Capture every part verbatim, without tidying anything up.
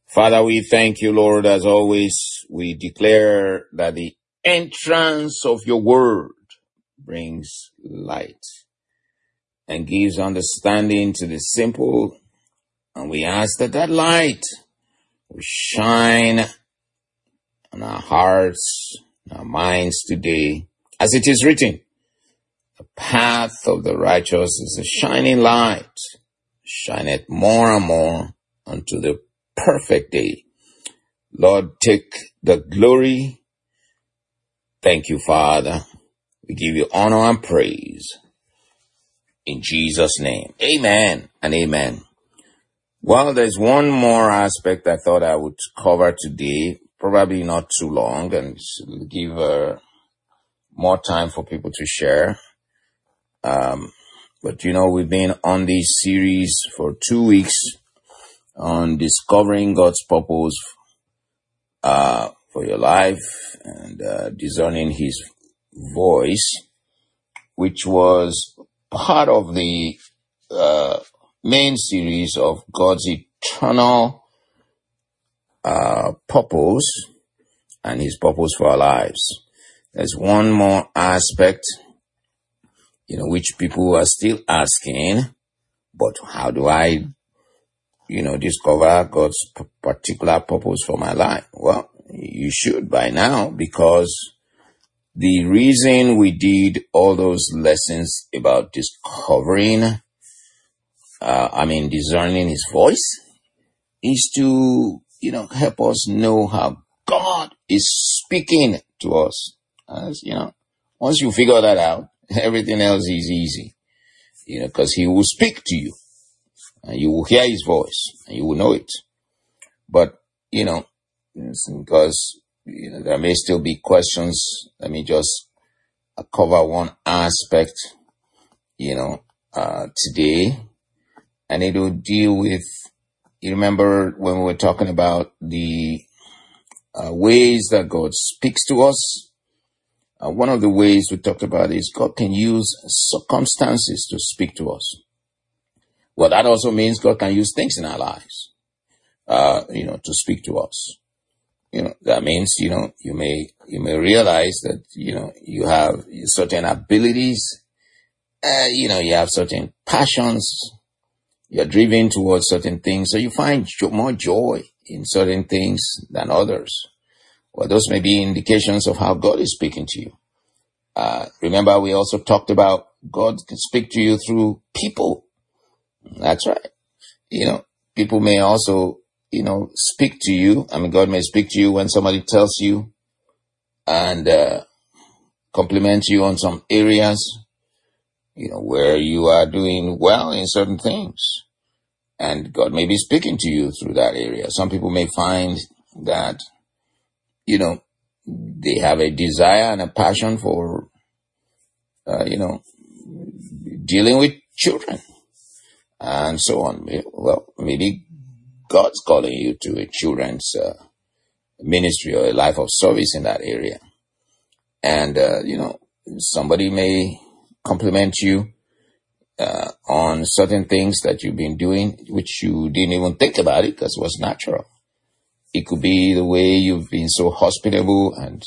Father, we thank you, Lord, as always. We declare that the entrance of your word brings light and gives understanding to the simple. And we ask that that light will shine on our hearts, our minds today. As it is written, the path of the righteous is a shining light, shineth more and more unto the perfect day. Lord, take the glory. Thank you, Father. We give you honor and praise. In Jesus' name, amen and amen. Well, there's one more aspect I thought I would cover today, probably not too long, and give uh, more time for people to share. Um, but, you know, we've been on this series for two weeks on discovering God's purpose uh, for your life and uh, discerning his voice, which was part of the uh, main series of God's eternal uh, purpose and his purpose for our lives. There's one more aspect, you know, which people are still asking, but how do I you know, discover God's p- particular purpose for my life? Well, you should by now, because the reason we did all those lessons about discovering, uh, I mean, discerning his voice is to, you know, help us know how God is speaking to us. As, you know, once you figure that out, everything else is easy, you know, because he will speak to you. And you will hear his voice, and you will know it. But, you know, because you know, there may still be questions, let me just cover one aspect, you know, uh, today. And it will deal with, you remember when we were talking about the uh, ways that God speaks to us? Uh, one of the ways we talked about is God can use circumstances to speak to us. Well, that also means God can use things in our lives, uh, you know, to speak to us. You know, that means, you know, you may, you may realize that, you know, you have certain abilities, uh, you know, you have certain passions, you're driven towards certain things, so you find jo- more joy in certain things than others. Well, those may be indications of how God is speaking to you. Uh, remember, we also talked about God can speak to you through people. That's right. You know, people may also, you know, speak to you. I mean, God may speak to you when somebody tells you and uh, compliment you on some areas, you know, where you are doing well in certain things. And God may be speaking to you through that area. Some people may find that, you know, they have a desire and a passion for, uh, you know, dealing with children. And so on. Well, maybe God's calling you to a children's uh, ministry or a life of service in that area. And, uh, you know, somebody may compliment you uh, on certain things that you've been doing, which you didn't even think about it because it was natural. It could be the way you've been so hospitable and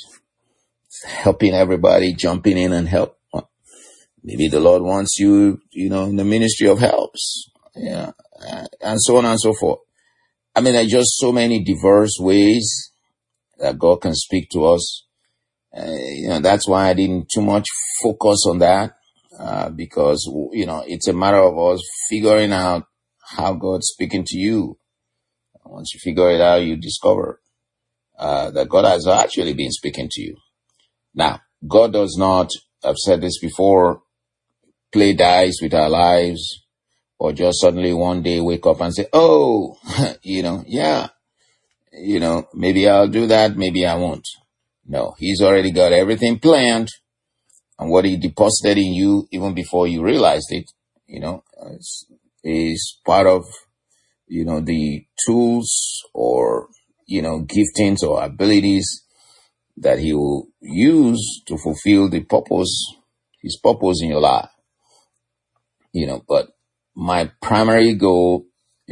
helping everybody, jumping in and help. Maybe the Lord wants you, you know, in the ministry of helps, yeah, and so on and so forth. I mean, there are just so many diverse ways that God can speak to us. Uh, you know, that's why I didn't too much focus on that, uh, because, you know, it's a matter of us figuring out how God's speaking to you. Once you figure it out, you discover uh, that God has actually been speaking to you. Now, God does not, I've said this before, play dice with our lives, or just suddenly one day wake up and say, oh, you know, yeah, you know, maybe I'll do that, maybe I won't. No, he's already got everything planned, and what he deposited in you even before you realized it, you know, is, is part of, you know, the tools or, you know, giftings or abilities that he will use to fulfill the purpose, his purpose in your life. You know, but my primary goal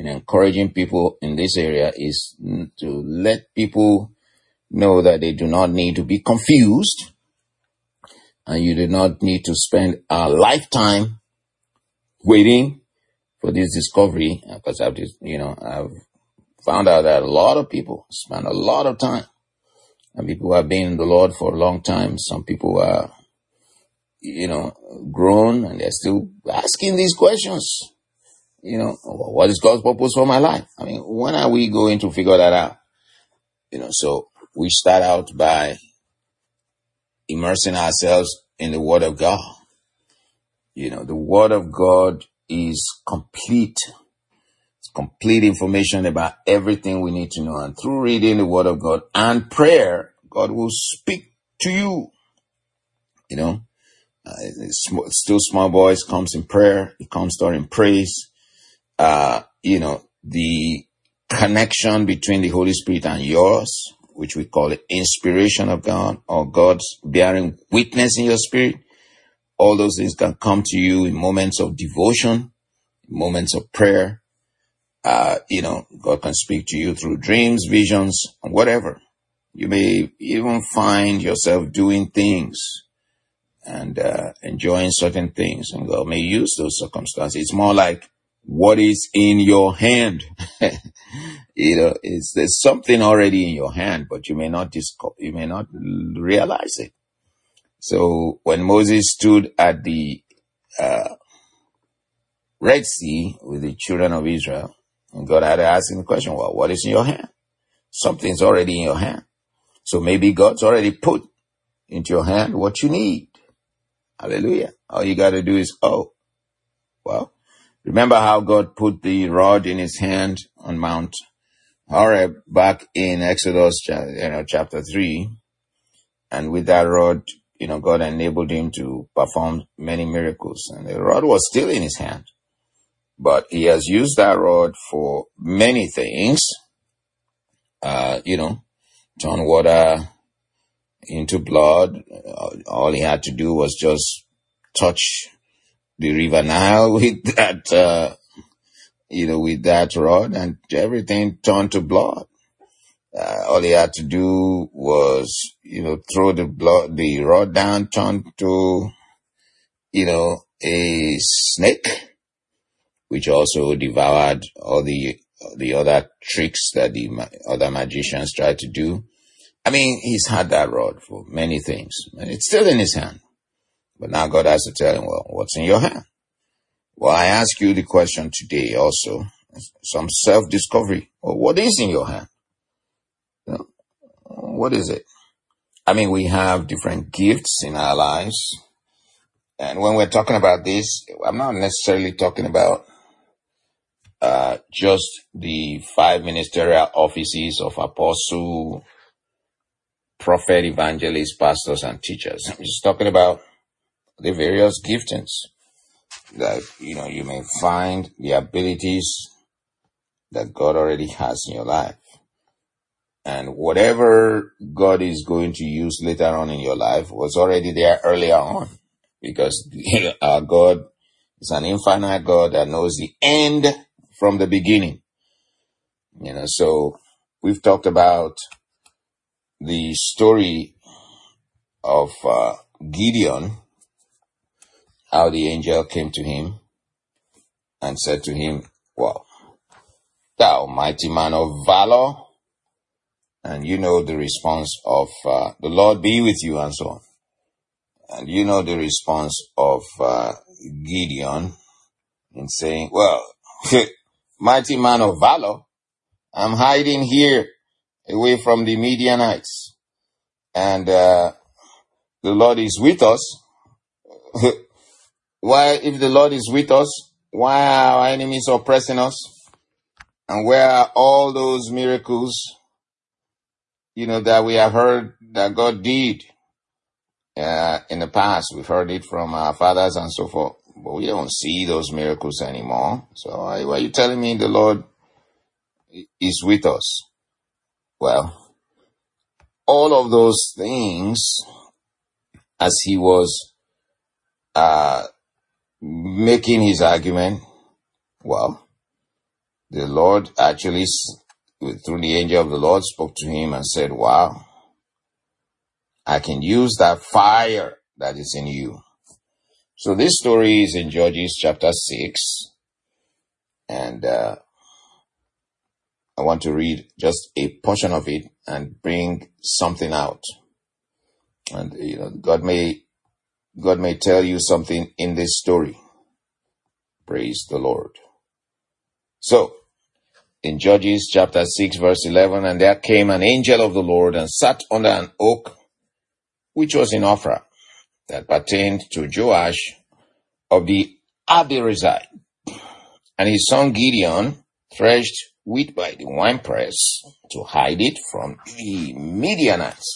in encouraging people in this area is to let people know that they do not need to be confused, and you do not need to spend a lifetime waiting for this discovery. Because I've just, you know, I've found out that a lot of people spend a lot of time, and people who have been in the Lord for a long time. Some people are, you know, grown, and they're still asking these questions. You know, what is God's purpose for my life? I mean, when are we going to figure that out? You know, so we start out by immersing ourselves in the Word of God. You know, the Word of God is complete. It's complete information about everything we need to know. And through reading the Word of God and prayer, God will speak to you. You know, uh, still small voice comes in prayer. It comes during praise. Uh, you know, the connection between the Holy Spirit and yours, which we call the inspiration of God, or God's bearing witness in your spirit. All those things can come to you in moments of devotion, moments of prayer. Uh, you know, God can speak to you through dreams, visions, whatever. You may even find yourself doing things and uh, enjoying certain things, and God may use those circumstances. It's more like what is in your hand. You know, it's, there's something already in your hand, but you may not discover, you may not realize it. So when Moses stood at the uh, Red Sea with the children of Israel, and God had to ask him the question, well, what is in your hand? Something's already in your hand. So maybe God's already put into your hand what you need. Hallelujah. All you got to do is, oh, well, remember how God put the rod in his hand on Mount Horeb back in Exodus, you know, chapter three. And with that rod, you know, God enabled him to perform many miracles. And the rod was still in his hand. But he has used that rod for many things. Uh, you know, turn water into blood. All he had to do was just touch the river Nile with that, uh, you know, with that rod, and everything turned to blood. Uh, all he had to do was, you know, throw the blood, the rod down, turn to, you know, a snake, which also devoured all the, the other tricks that the ma- other magicians tried to do. I mean, he's had that rod for many things, and it's still in his hand. But now God has to tell him, well, what's in your hand? Well, I ask you the question today also, some self-discovery. Well, what is in your hand? You know, what is it? I mean, we have different gifts in our lives. And when we're talking about this, I'm not necessarily talking about uh, just the five ministerial offices of apostle, prophet, evangelist, pastors, and teachers. I'm just talking about the various giftings that, you know, you may find the abilities that God already has in your life. And whatever God is going to use later on in your life was already there earlier on, because our God is an infinite God that knows the end from the beginning. You know, so we've talked about the story of uh, Gideon, how the angel came to him and said to him, well, thou mighty man of valor. And you know the response of uh, the Lord be with you, and so on. And you know the response of uh, Gideon in saying, well, mighty man of valor, I'm hiding here away from the Midianites. And uh, the Lord is with us. Why, if the Lord is with us, why are our enemies oppressing us? And where are all those miracles, you know, that we have heard that God did uh, in the past? We've heard it from our fathers and so forth, but we don't see those miracles anymore. So why are you telling me the Lord is with us? Well, all of those things, as he was uh, making his argument, well, the Lord actually, through the angel of the Lord, spoke to him and said, wow, I can use that fire that is in you. So this story is in Judges chapter six. And uh, I want to read just a portion of it and bring something out. And, you know, God may, God may tell you something in this story. Praise the Lord. So, in Judges chapter six, verse eleven, and there came an angel of the Lord and sat under an oak, which was in Ophrah, that pertained to Joash of the Abiezrite. And his son Gideon threshed wheat by the winepress to hide it from the Midianites.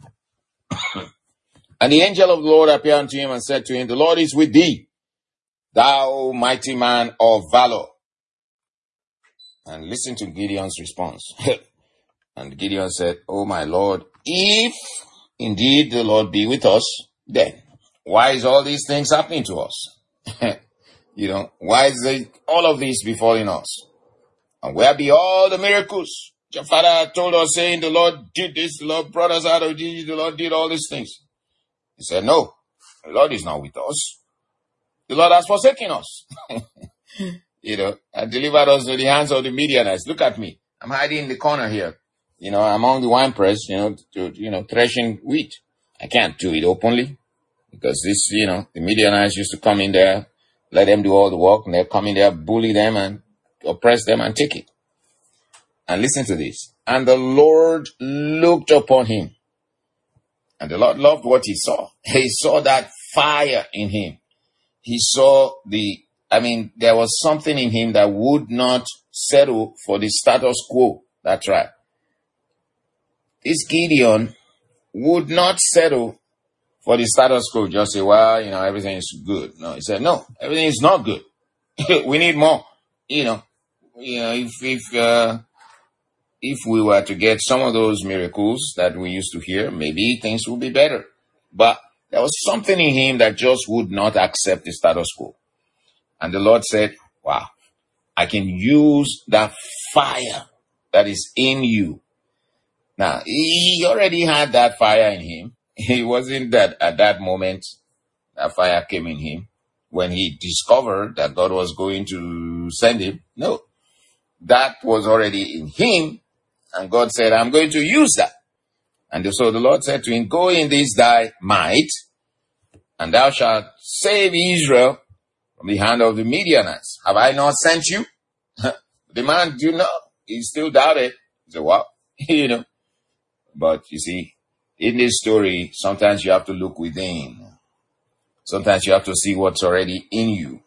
And the angel of the Lord appeared unto him and said to him, the Lord is with thee, thou mighty man of valor. And listen to Gideon's response. And Gideon said, oh my Lord, if indeed the Lord be with us, then why is all these things happening to us? You know, why is it, all of this befalling us? And where be all the miracles? Your father told us, saying, the Lord did this, the Lord brought us out of Egypt, the Lord did all these things. He said, no, the Lord is not with us. The Lord has forsaken us. You know, and delivered us to the hands of the Midianites. Look at me. I'm hiding in the corner here. You know, among the winepress, you know, to, you know, threshing wheat. I can't do it openly because this, you know, the Midianites used to come in there, let them do all the work, and they'll come in there, bully them and oppress them and take it. And listen to this. And the Lord looked upon him. And the Lord loved what he saw. He saw that fire in him. He saw the, I mean, there was something in him that would not settle for the status quo. That's right. This Gideon would not settle for the status quo. Just say, well, you know, everything is good. No, he said, no, everything is not good. We need more. You know, you know, if, if, uh, if we were to get some of those miracles that we used to hear, maybe things would be better. But there was something in him that just would not accept the status quo. And the Lord said, wow, I can use that fire that is in you. Now, he already had that fire in him. It wasn't that at that moment that fire came in him when he discovered that God was going to send him. No, that was already in him. And God said, I'm going to use that. And so the Lord said to him, go in this thy might, and thou shalt save Israel from the hand of the Midianites. Have I not sent you? The man, do not. He still doubted. He said, well, you know. But you see, in this story, sometimes you have to look within. Sometimes you have to see what's already in you.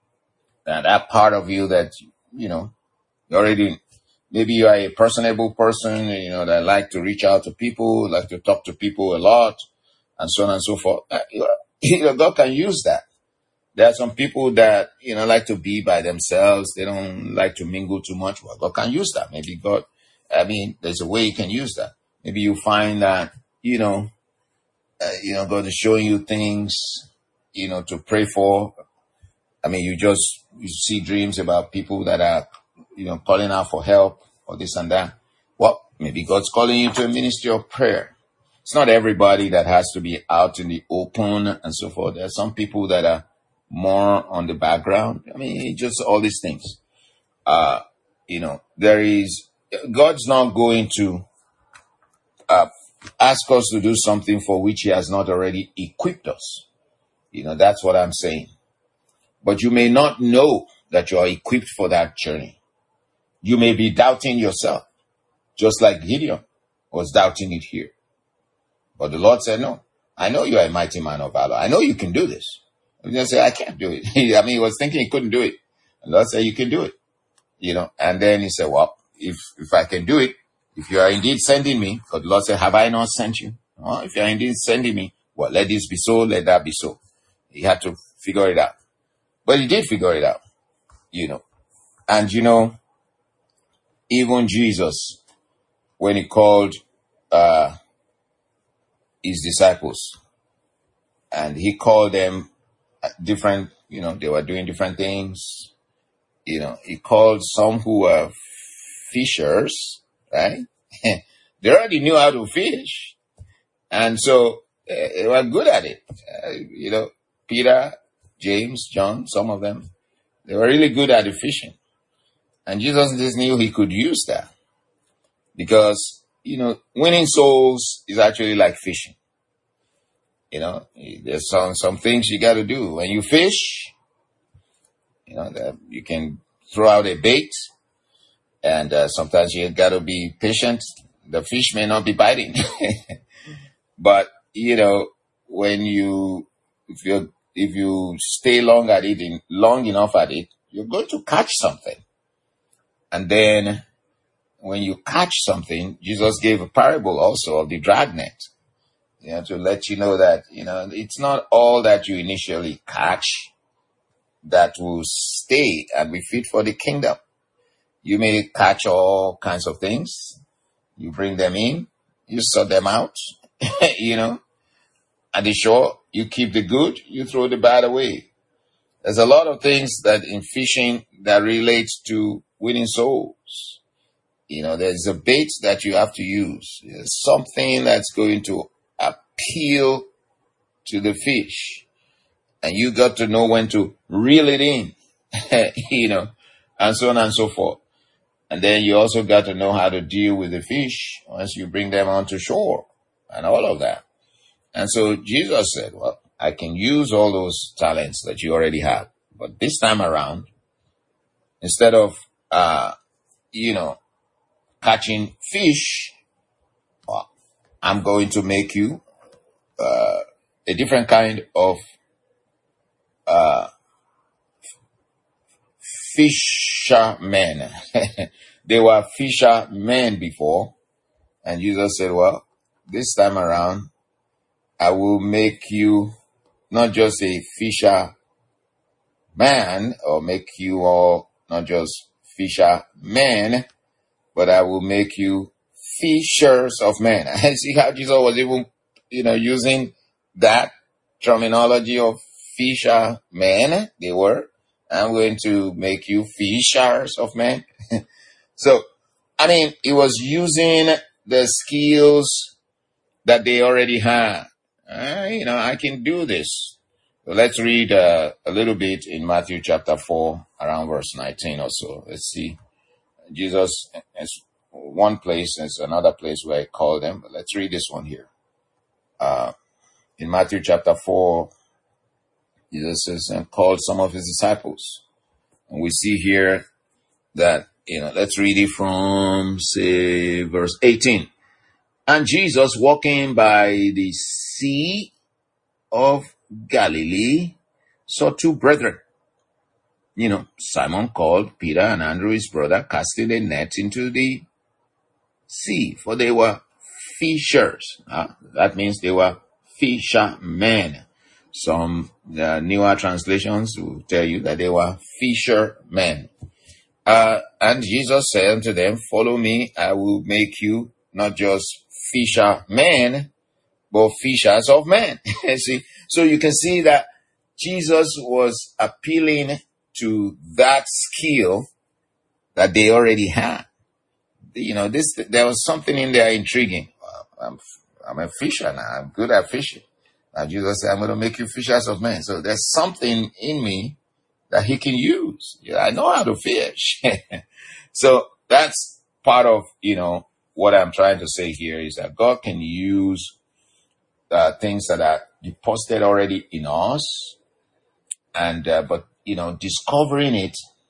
And that part of you that, you know, you already, maybe you are a personable person, you know, that like to reach out to people, like to talk to people a lot, and so on and so forth. You know, God can use that. There are some people that, you know, like to be by themselves. They don't like to mingle too much. Well, God can use that. Maybe God, I mean, there's a way He can use that. Maybe you find that, you know, uh, you know, God is showing you things, you know, to pray for. I mean, you just, you see dreams about people that are, you know, calling out for help or this and that. Well, maybe God's calling you to a ministry of prayer. It's not everybody that has to be out in the open and so forth. There are some people that are more on the background. I mean, just all these things. Uh, you know, there is, God's not going to uh, ask us to do something for which He has not already equipped us. You know, that's what I'm saying. But you may not know that you are equipped for that journey. You may be doubting yourself, just like Gideon was doubting it here. But the Lord said, no, I know you are a mighty man of valor. I know you can do this. And he said, I can't do it. I mean, he was thinking he couldn't do it. And the Lord said, you can do it. You know, and then he said, well, if, if I can do it, if you are indeed sending me, because the Lord said, have I not sent you? Oh, if you are indeed sending me, well, let this be so, let that be so. He had to figure it out. But he did figure it out, you know. And, you know, even Jesus, when He called uh, His disciples, and He called them different, you know, they were doing different things. you know, he called some who were fishers, right? They already knew how to fish. And so uh, they were good at it. Uh, you know, Peter, James, John, some of them, they were really good at the fishing. And Jesus just knew he could use that because, you know, winning souls is actually like fishing. You know, there's some, some things you got to do. When you fish, you know, that you can throw out a bait, and uh, sometimes you got to be patient. The fish may not be biting. But, you know, when you, if you if you stay long at it, in, long enough at it, you're going to catch something. And then when you catch something, Jesus gave a parable also of the dragnet, you know, to let you know that, you know, it's not all that you initially catch that will stay and be fit for the kingdom. You may catch all kinds of things. You bring them in, you sort them out, you know, at the shore, you keep the good, you throw the bad away. There's a lot of things that in fishing that relates to winning souls. You know, there's a bait that you have to use. There's something that's going to appeal to the fish. And you got to know when to reel it in, you know, and so on and so forth. And then you also got to know how to deal with the fish once you bring them onto shore and all of that. And so Jesus said, well, I can use all those talents that you already have. But this time around, instead of, uh, you know, catching fish, well, I'm going to make you uh, a different kind of uh, fishermen. They were fishermen before. And Jesus said, well, this time around, I will make you not just a fisher man, or make you all not just fishermen, but I will make you fishers of men. I see how Jesus was even, you know, using that terminology of fishermen. They were, I'm going to make you fishers of men. So, I mean, he was using the skills that they already had. Uh, you know, I can do this. So let's read uh, a little bit in Matthew chapter four, around verse nineteen or so. Let's see. Jesus is one place, there's another place where he called them. But let's read this one here. Uh, in Matthew chapter four, Jesus says, and called some of his disciples. And we see here that, you know, let's read it from, say, verse eighteen. And Jesus, walking by the Sea of Galilee, saw two brethren, you know, Simon called Peter and Andrew his brother, casting a net into the sea, for they were fishers. Uh, that means they were fishermen. Some uh, newer translations will tell you that they were fishermen. Uh, and Jesus said unto them, follow me, I will make you not just fishermen, but fishers of men. See, so you can see that Jesus was appealing to that skill that they already had. You know, this, there was something in there intriguing. I'm, I'm a fisher now. I'm good at fishing. Now Jesus said, I'm going to make you fishers of men. So there's something in me that he can use. Yeah, I know how to fish. So that's part of, you know, what I'm trying to say here is that God can use uh, things that are deposited already in us. And, uh, but, you know, discovering it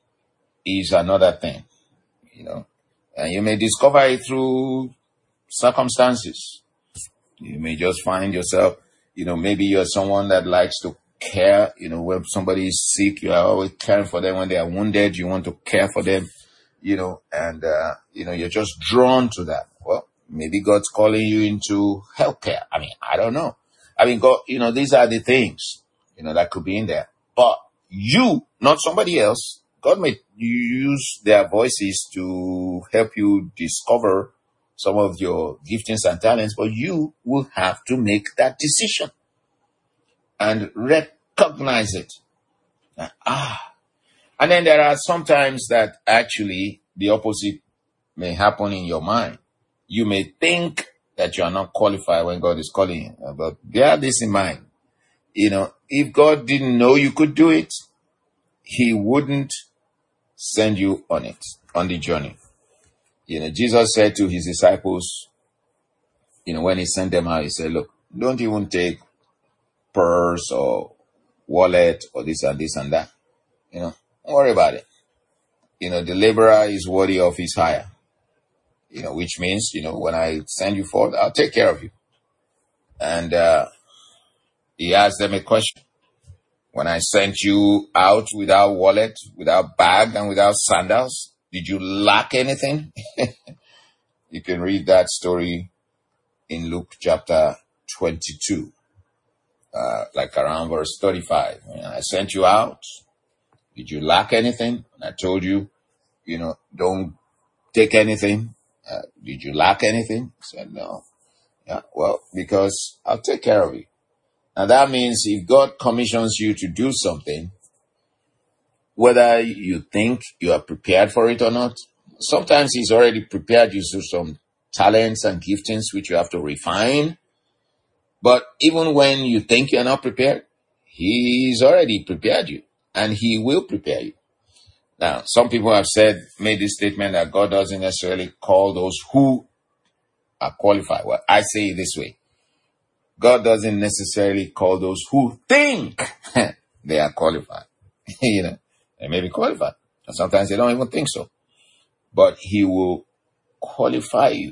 is another thing, you know, and you may discover it through circumstances. You may just find yourself, you know, maybe you're someone that likes to care, you know, when somebody is sick, you are always caring for them. When they are wounded, you want to care for them, you know, and, uh, you know, you're just drawn to that. Well, maybe God's calling you into healthcare. I mean, I don't know. I mean, God, you know, these are the things, you know, that could be in there. But you, not somebody else, God may use their voices to help you discover some of your giftings and talents, but you will have to make that decision and recognize it. Ah, And then there are sometimes that actually the opposite may happen in your mind. You may think that you are not qualified when God is calling you, but bear this in mind. You know, if God didn't know you could do it, he wouldn't send you on it, on the journey. You know, Jesus said to his disciples, you know, when he sent them out, he said, look, don't even take purse or wallet or this and this and that. You know, don't worry about it. You know, the laborer is worthy of his hire. You know, which means, you know, when I send you forth, I'll take care of you. And uh, he asked them a question. When I sent you out without wallet, without bag, and without sandals, did you lack anything? You can read that story in Luke chapter twenty-two, uh, like around verse thirty-five. When I sent you out, did you lack anything? And I told you, you know, don't take anything. Uh, did you lack anything? I said, no. Yeah, well, because I'll take care of you. Now that means if God commissions you to do something, whether you think you are prepared for it or not, sometimes he's already prepared you through some talents and giftings which you have to refine. But even when you think you're not prepared, he's already prepared you, and he will prepare you. Now, some people have said, made this statement that God doesn't necessarily call those who are qualified. Well, I say it this way. God doesn't necessarily call those who think they are qualified. You know, they may be qualified. And sometimes they don't even think so. But he will qualify you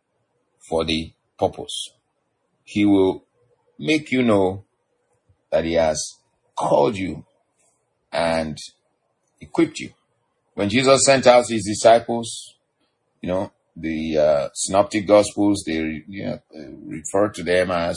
for the purpose. He will make you know that he has called you and equipped you. When Jesus sent out his disciples, you know, the uh, synoptic gospels, they you know refer to them as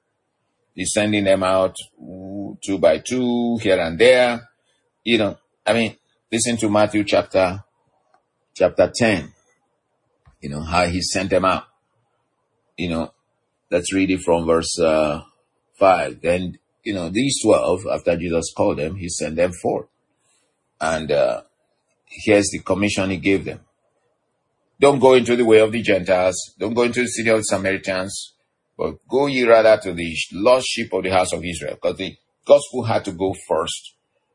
he's sending them out two by two here and there. You know, I mean, listen to Matthew chapter chapter ten. You know how he sent them out. You know, let's read it from verse uh, five. Then you know these twelve, after Jesus called them, he sent them forth, and uh, here's the commission he gave them. Don't go into the way of the Gentiles. Don't go into the city of the Samaritans. But go ye rather to the lost sheep of the house of Israel. Because the gospel had to go first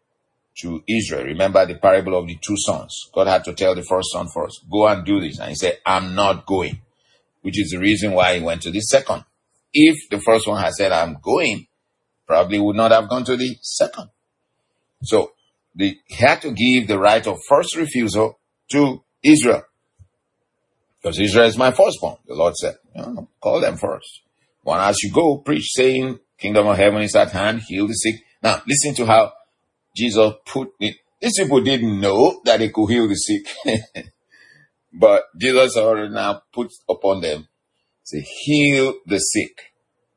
to Israel. Remember the parable of the two sons. God had to tell the first son first, go and do this. And he said, I'm not going. Which is the reason why he went to the second. If the first one had said, I'm going, probably would not have gone to the second. So they had to give the right of first refusal to Israel. Because Israel is my firstborn, the Lord said. You know, call them first. One as you go, preach, saying, kingdom of heaven is at hand, heal the sick. Now, listen to how Jesus put it. These people didn't know that they could heal the sick. But Jesus already now put upon them, say, heal the sick,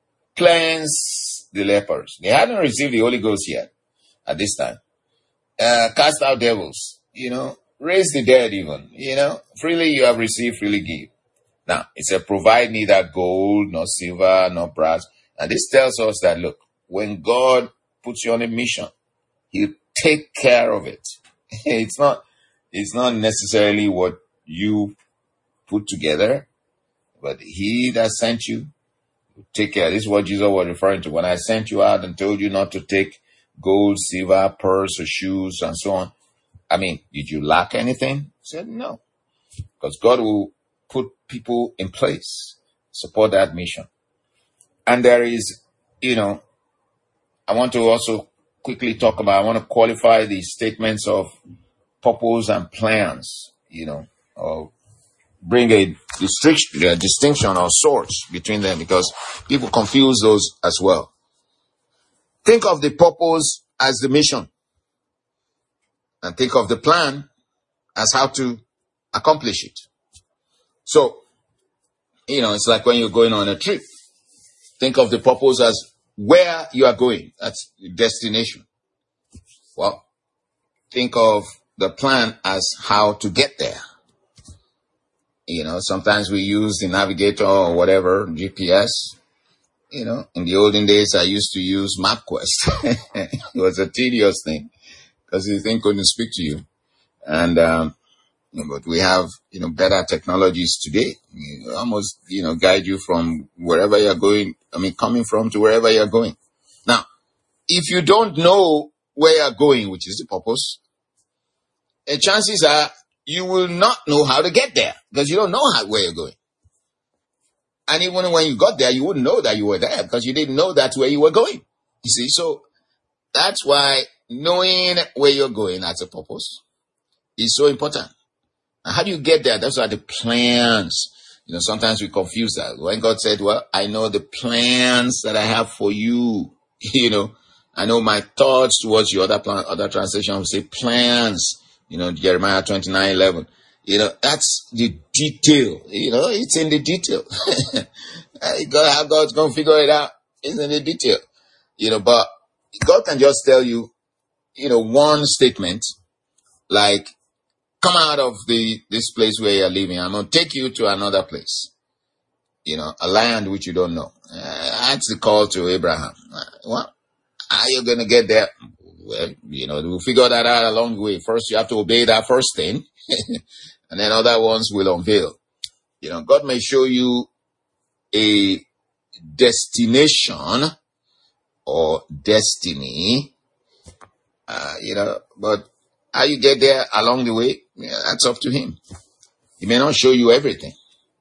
cleanse the lepers. They hadn't received the Holy Ghost yet at this time. Uh, cast out devils, you know, raise the dead even, you know, freely you have received, freely give. Now, it said, provide neither gold, nor silver, nor brass. And this tells us that, look, when God puts you on a mission, he'll take care of it. It's not, it's not necessarily what you put together, but he that sent you will take care. This is what Jesus was referring to. When I sent you out and told you not to take gold, silver, purse, or shoes, and so on. I mean, did you lack anything? He said, no. Because God will put people in place, support that mission. And there is, you know, I want to also quickly talk about, I want to qualify the statements of purpose and plans, you know, or bring a distinction, a distinction or sorts between them, because people confuse those as well. Think of the purpose as the mission, and think of the plan as how to accomplish it. So, you know, it's like when you're going on a trip. Think of the purpose as where you are going. That's the destination. Well, think of the plan as how to get there. You know, sometimes we use the navigator or whatever, G P S. You know, in the olden days, I used to use MapQuest. It was a tedious thing. because he think couldn't speak to you. And, um, you know, but we have, you know, better technologies today. You know, almost, you know, guide you from wherever you're going. I mean, coming from to wherever you're going. Now, if you don't know where you're going, which is the purpose, the chances are you will not know how to get there because you don't know how, where you're going. And even when you got there, you wouldn't know that you were there because you didn't know that's where you were going. You see, so that's why knowing where you're going as a purpose is so important. And how do you get there? Those are the plans. You know, sometimes we confuse that. When God said, well, I know the plans that I have for you, you know, I know my thoughts towards you. Other plan, other translation will say plans, you know, Jeremiah twenty-nine eleven. You know, that's the detail. You know, it's in the detail. God, how God's going to figure it out is in the detail. You know, but God can just tell you, you know, one statement like, come out of the this place where you're living. I'm going to take you to another place. You know, a land which you don't know. Uh, that's the call to Abraham. Uh, well, how are you going to get there? Well, you know, we'll figure that out along the way. First, you have to obey that first thing. And then other ones will unveil. You know, God may show you a destination or destiny, uh, you know, but how you get there along the way, yeah, that's up to him. He may not show you everything.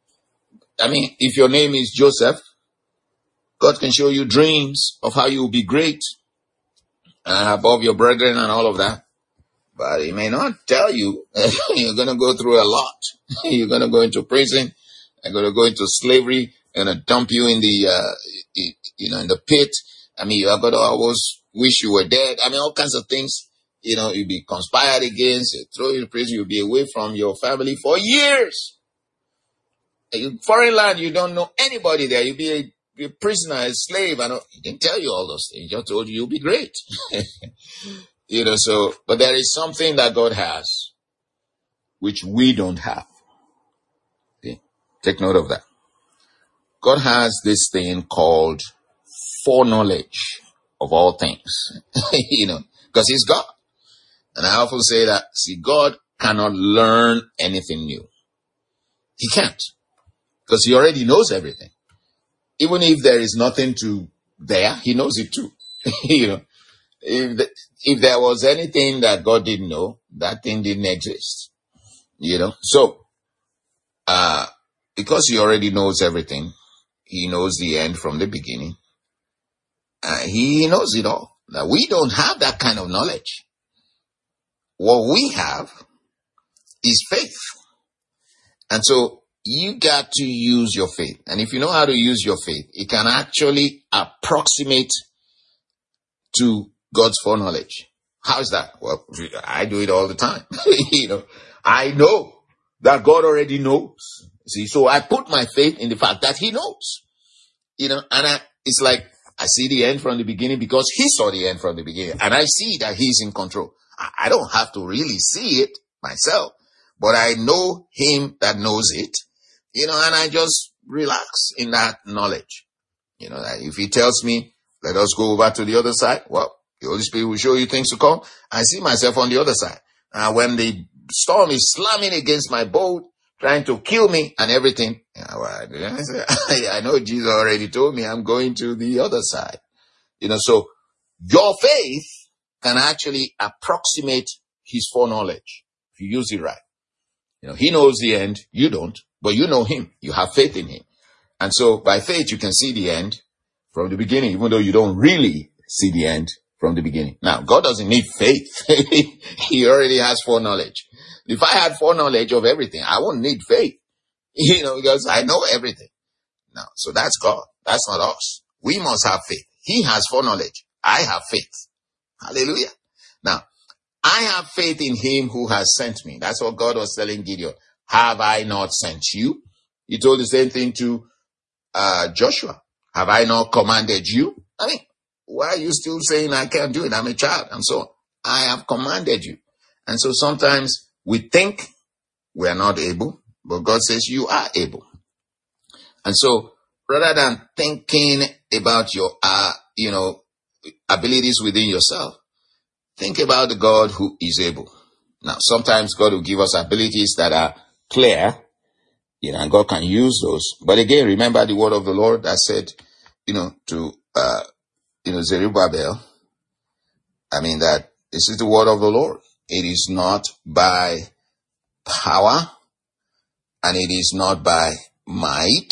I mean, if your name is Joseph, God can show you dreams of how you will be great uh, above your brethren and all of that. But he may not tell you you're going to go through a lot. You're going to go into prison. You're going to go into slavery. You're going to dump you in the, uh, you know, in the pit. I mean, you're going to always wish you were dead. I mean, all kinds of things. You know, you'll be conspired against. You'll throw you in prison. You'll be away from your family for years. In foreign land, you don't know anybody there. You'll be a, be a prisoner, a slave. I know he didn't tell you all those things. He just told you you'll be great. You know, so, but there is something that God has, which we don't have. Okay? Take note of that. God has this thing called foreknowledge of all things, you know, because he's God. And I often say that, see, God cannot learn anything new. He can't, because he already knows everything. Even if there is nothing to there, he knows it too. You know, if, the, if there was anything that God didn't know, that thing didn't exist. You know, so, uh, because he already knows everything, he knows the end from the beginning. Uh, he knows it all. Now, we don't have that kind of knowledge. What we have is faith. And so you got to use your faith. And if you know how to use your faith, it can actually approximate to God's foreknowledge. How is that? Well, I do it all the time. You know, I know that God already knows. See, so I put my faith in the fact that he knows. You know, and I, it's like I see the end from the beginning because he saw the end from the beginning. And I see that he's in control. I, I don't have to really see it myself, but I know him that knows it. You know, and I just relax in that knowledge. You know, that if he tells me, let us go over to the other side, well, the Holy Spirit will show you things to come. I see myself on the other side. And when the storm is slamming against my boat, trying to kill me and everything, I know Jesus already told me I'm going to the other side. You know, so your faith can actually approximate his foreknowledge if you use it right. You know, he knows the end, you don't, but you know him. You have faith in him. And so by faith, you can see the end from the beginning, even though you don't really see the end from the beginning. Now, God doesn't need faith. He already has foreknowledge. If I had foreknowledge of everything, I wouldn't need faith, you know, because I know everything. No, so that's God. That's not us. We must have faith. He has foreknowledge. I have faith. Hallelujah. Now, I have faith in him who has sent me. That's what God was telling Gideon. Have I not sent you? He told the same thing to uh, Joshua. Have I not commanded you? I mean, why are you still saying I can't do it? I'm a child and so on. I have commanded you. And so sometimes we think we are not able, but God says you are able. And so rather than thinking about your, uh, you know, abilities within yourself, think about the God who is able. Now, sometimes God will give us abilities that are clear, you know, and God can use those. But again, remember the word of the Lord that said, you know, to, uh, you know, Zerubbabel, I mean that this is the word of the Lord. It is not by power and it is not by might,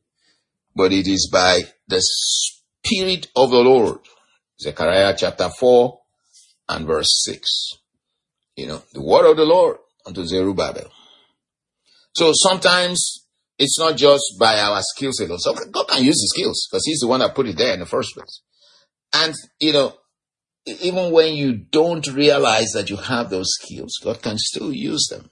but it is by the Spirit of the Lord. Zechariah chapter four and verse six. You know, the word of the Lord unto Zerubbabel. So sometimes it's not just by our skills alone. So God can use the skills because he's the one that put it there in the first place. And, you know, even when you don't realize that you have those skills, God can still use them.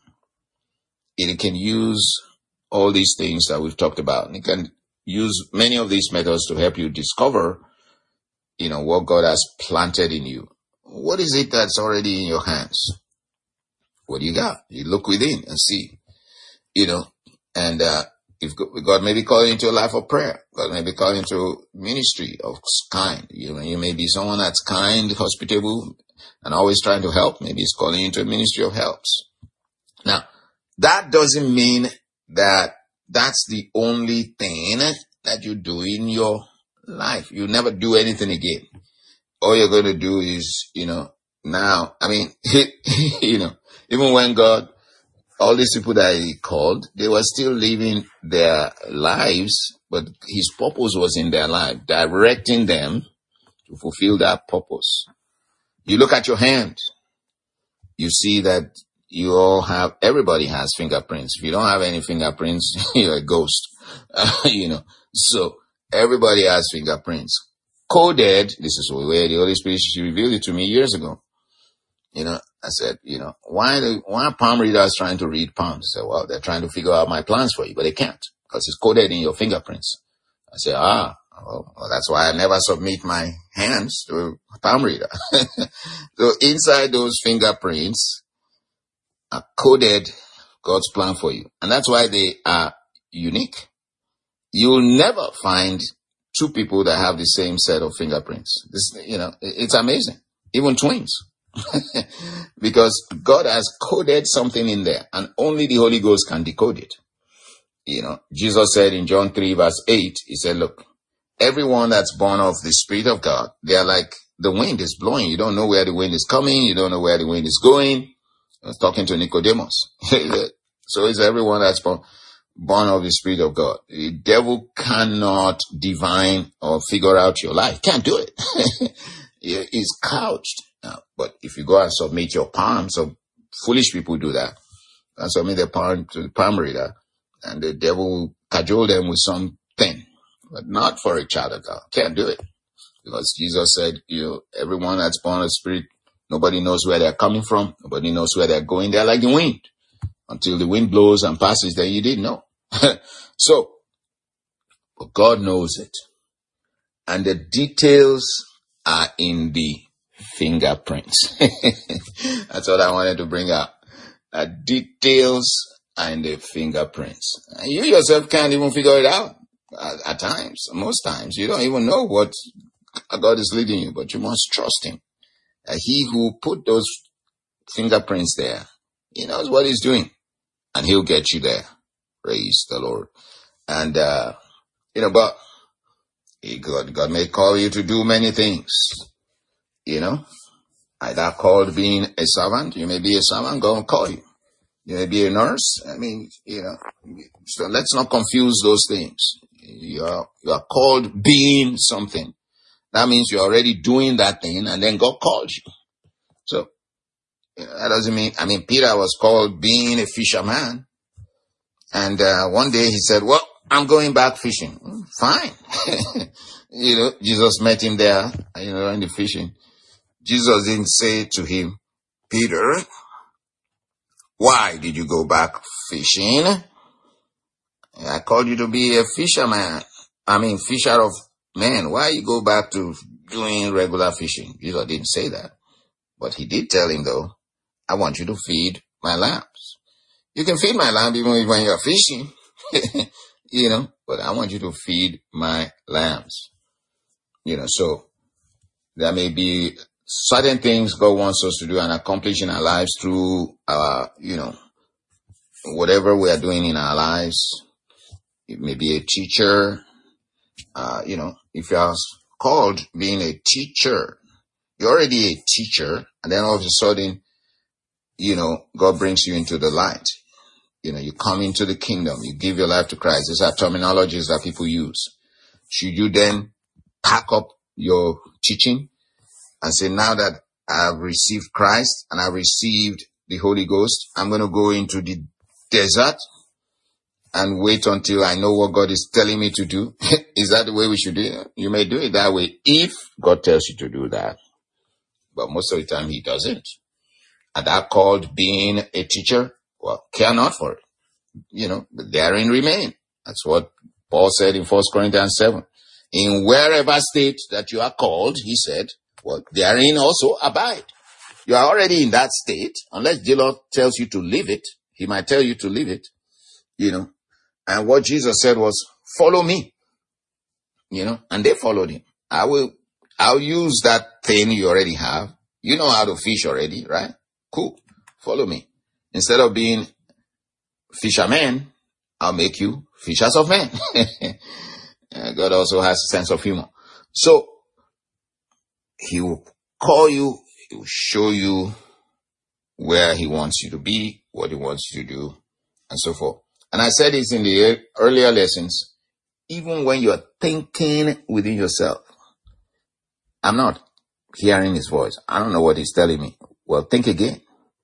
He can use all these things that we've talked about. And he can use many of these methods to help you discover, you know, what God has planted in you. What is it that's already in your hands? What do you got? You look within and see, you know, and, uh, if God may be calling into a life of prayer, God may be calling into ministry of kind. You know, you may be someone that's kind, hospitable, and always trying to help. Maybe He's calling you into a ministry of helps. Now, that doesn't mean that that's the only thing that you do in your life. You never do anything again. All you're going to do is, you know, now, I mean, you know, even when God, all these people that He called, they were still living their lives, but His purpose was in their life, directing them to fulfill that purpose. You look at your hand, you see that you all have, everybody has fingerprints. If you don't have any fingerprints, you're a ghost, uh, you know. So everybody has fingerprints. Coded, this is where the Holy Spirit revealed it to me years ago. You know, I said, you know, why the, why are palm readers trying to read palms? I said, well, they're trying to figure out my plans for you, but they can't because it's coded in your fingerprints. I said, ah, well, well that's why I never submit my hands to a palm reader. So inside those fingerprints are coded God's plan for you. And that's why they are unique. You'll never find two people that have the same set of fingerprints. This, you know, it's amazing. Even twins. Because God has coded something in there and only the Holy Ghost can decode it. You know, Jesus said in John three verse eight, He said, look, everyone that's born of the Spirit of God, they are like the wind is blowing. You don't know where the wind is coming. You don't know where the wind is going. I was talking to Nicodemus. So it's everyone that's born, born of the Spirit of God. The devil cannot divine or figure out your life. Can't do it. It's couched. Now, but if you go and submit your palm, so foolish people do that, and submit their palm to the palm reader, and the devil will cajole them with something, but not for a child of God. Can't do it. Because Jesus said, you know, everyone that's born of the Spirit, nobody knows where they're coming from, nobody knows where they're going. They're like the wind. Until the wind blows and passes, then you didn't know. So, but God knows it. And the details are in the fingerprints. That's what I wanted to bring up. The details are in the fingerprints. And you yourself can't even figure it out at, at times. Most times, you don't even know what God is leading you, but you must trust Him. Uh, he who put those fingerprints there, He knows what He's doing, and He'll get you there. Praise the Lord. And, uh, you know, but God, God may call you to do many things. You know, either called being a servant. You may be a servant, God will call you. You may be a nurse. I mean, you know, so let's not confuse those things. You are, you are called being something. That means you're already doing that thing and then God called you. So, you know, that doesn't mean, I mean, Peter was called being a fisherman. And, uh, one day he said, well, I'm going back fishing. Fine. You know, Jesus met him there, you know, in the fishing. Jesus didn't say to him, Peter, why did you go back fishing? I called you to be a fisherman. I mean, fisher of men. Why you go back to doing regular fishing? Jesus didn't say that. But He did tell him, though, I want you to feed my lambs. You can feed my lamb even when you're fishing, you know, but I want you to feed my lambs. You know, so there may be certain things God wants us to do and accomplish in our lives through, uh, you know, whatever we are doing in our lives. It may be a teacher, uh, you know, if you are called being a teacher, you're already a teacher, and then all of a sudden, you know, God brings you into the light. You know, you come into the kingdom, you give your life to Christ. These are terminologies that people use. Should you then pack up your teaching and say, now that I've received Christ and I've received the Holy Ghost, I'm going to go into the desert and wait until I know what God is telling me to do? Is that the way we should do it? You may do it that way if God tells you to do that. But most of the time he doesn't. And that called being a teacher, well, care not for it. You know, but therein remain. That's what Paul said in First Corinthians seven. In wherever state that you are called, he said, well, therein also abide. You are already in that state, unless the Lord tells you to leave it. He might tell you to leave it, you know. And what Jesus said was, follow me, you know, and they followed him. I will, I'll use that thing you already have. You know how to fish already, right? Cool. Follow me. Instead of being fishermen, I'll make you fishers of men. God also has a sense of humor. So he will call you, he will show you where he wants you to be, what he wants you to do, and so forth. And I said this in the earlier lessons, even when you're thinking within yourself, I'm not hearing his voice. I don't know what he's telling me. Well, think again,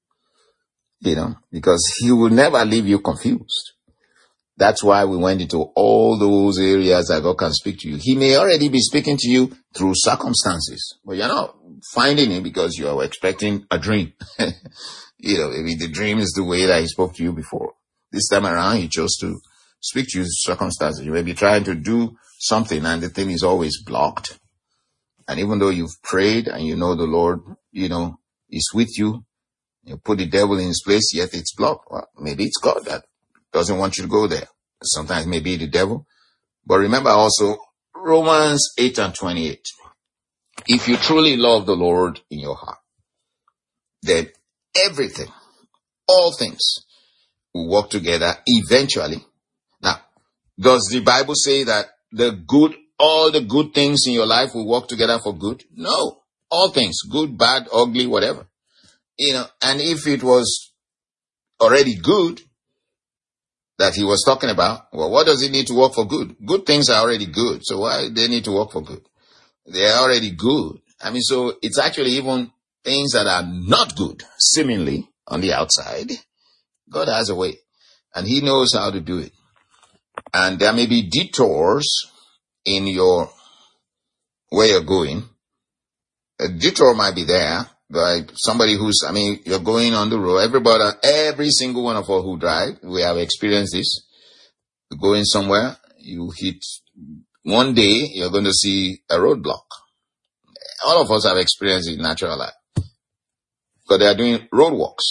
you know, because he will never leave you confused. That's why we went into all those areas that God can speak to you. He may already be speaking to you through circumstances, but you're not finding it because you are expecting a dream. You know, maybe the dream is the way that he spoke to you before. This time around, he chose to speak to you through circumstances. You may be trying to do something and the thing is always blocked. And even though you've prayed and you know the Lord, you know, is with you, you put the devil in his place, yet it's blocked. Well, maybe it's God that doesn't want you to go there. Sometimes it may be the devil. But remember also, Romans eight and twenty-eight. If you truly love the Lord in your heart, then everything, all things will work together eventually. Now, does the Bible say that the good, all the good things in your life will work together for good? No. All things, good, bad, ugly, whatever. You know, and if it was already good that he was talking about, well, what does it need to work for good? Good things are already good. So why do they need to work for good? They are already good. I mean, so it's actually even things that are not good, seemingly on the outside. God has a way and he knows how to do it. And there may be detours in your way of going. A detour might be there, like somebody who's, I mean, you're going on the road. Everybody, every single one of us who drive, we have experienced this. You're going somewhere, you hit, one day you're going to see a roadblock. All of us have experienced it in natural life. Because they are doing road walks.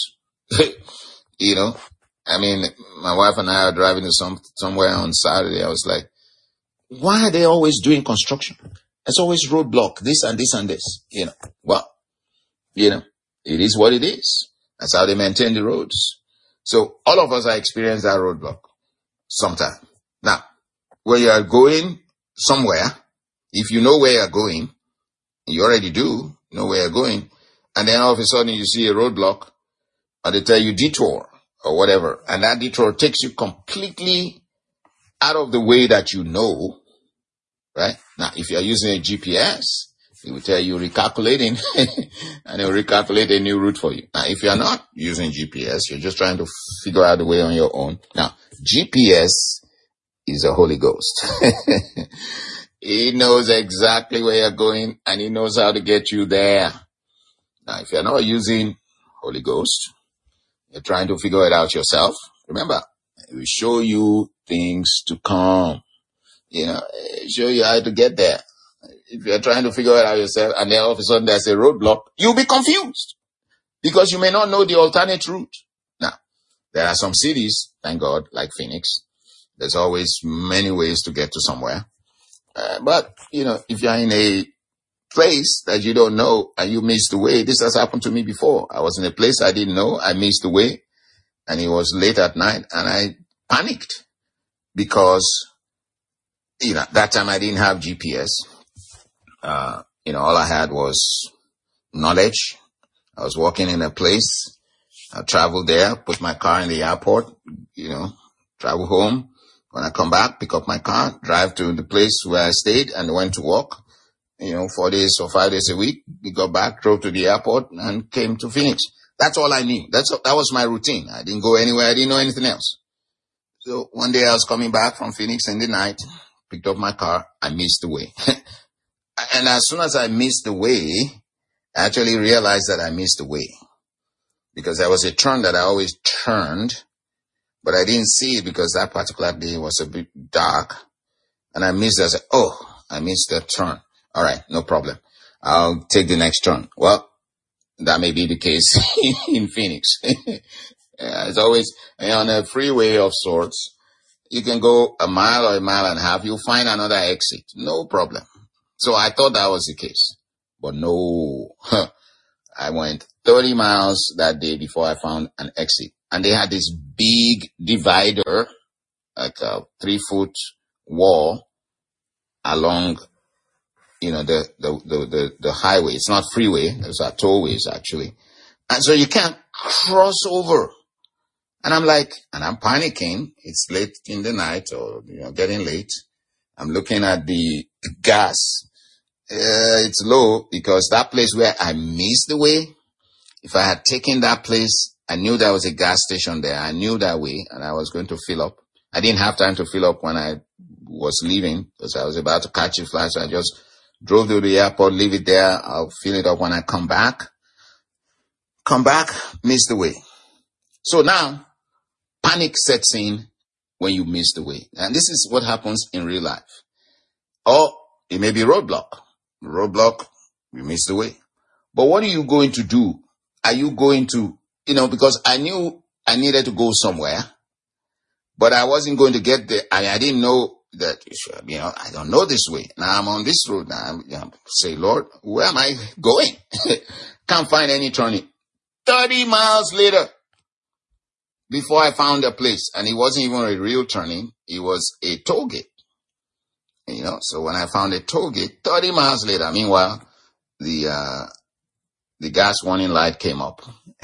You know, I mean, my wife and I are driving to some, somewhere on Saturday. I was like, why are they always doing construction? It's always roadblock, this and this and this, you know. Well, you know, it is what it is. That's how they maintain the roads. So all of us are experiencing that roadblock sometime. Now, when you are going somewhere, if you know where you're going, you already do know where you're going, and then all of a sudden you see a roadblock, or they tell you detour or whatever, and that detour takes you completely out of the way that you know, right? Now, if you're using a G P S, it will tell you recalculating, and it will recalculate a new route for you. Now, if you're not using G P S, you're just trying to figure out the way on your own. Now, G P S is a Holy Ghost. He knows exactly where you're going, and he knows how to get you there. Now, if you're not using Holy Ghost, you're trying to figure it out yourself. Remember, it will show you things to come. You know, show you how to get there. If you're trying to figure it out yourself, and then all of a sudden there's a roadblock, you'll be confused because you may not know the alternate route. Now, there are some cities, thank God, like Phoenix. There's always many ways to get to somewhere. Uh, but, you know, if you're in a place that you don't know and you miss the way. This has happened to me before. I was in a place I didn't know. I missed the way and it was late at night and I panicked because, you know, that time I didn't have G P S. Uh, you know, all I had was knowledge. I was walking in a place. I traveled there, put my car in the airport, you know, travel home. When I come back, pick up my car, drive to the place where I stayed and went to work, you know, four days or five days a week. We got back, drove to the airport and came to Phoenix. That's all I knew. That's, that was my routine. I didn't go anywhere. I didn't know anything else. So one day I was coming back from Phoenix in the night, picked up my car. I missed the way. And as soon as I missed the way, I actually realized that I missed the way. Because there was a turn that I always turned, but I didn't see it because that particular day was a bit dark. And I missed it. I said, oh, I missed that turn. All right, no problem. I'll take the next turn. Well, that may be the case in Phoenix. Yeah, it's always, you know, on a freeway of sorts. You can go a mile or a mile and a half. You'll find another exit. No problem. So I thought that was the case. But no. I went thirty miles that day before I found an exit. And they had this big divider, like a three foot wall along, you know, the, the, the, the, the highway. It's not freeway. Those are tollways actually. And so you can't cross over. And I'm like, and I'm panicking. It's late in the night or, you know, getting late. I'm looking at the gas. Uh, it's low because that place where I missed the way, if I had taken that place, I knew there was a gas station there. I knew that way and I was going to fill up. I didn't have time to fill up when I was leaving because I was about to catch a flight. So I just drove to the airport, leave it there. I'll fill it up when I come back. Come back, miss the way. So now panic sets in when you miss the way. And this is what happens in real life. Or it may be roadblock. Roadblock, you miss the way. But what are you going to do? Are you going to, you know, because I knew I needed to go somewhere, but I wasn't going to get there. I, I didn't know that, you know, I don't know this way. Now I'm on this road. Now I'm, you know, say, Lord, where am I going? Can't find any turning. thirty miles later, before I found a place, and it wasn't even a real turning, it was a toll gate. You know, so when I found a toll gate, thirty miles later, meanwhile, the, uh, the gas warning light came up.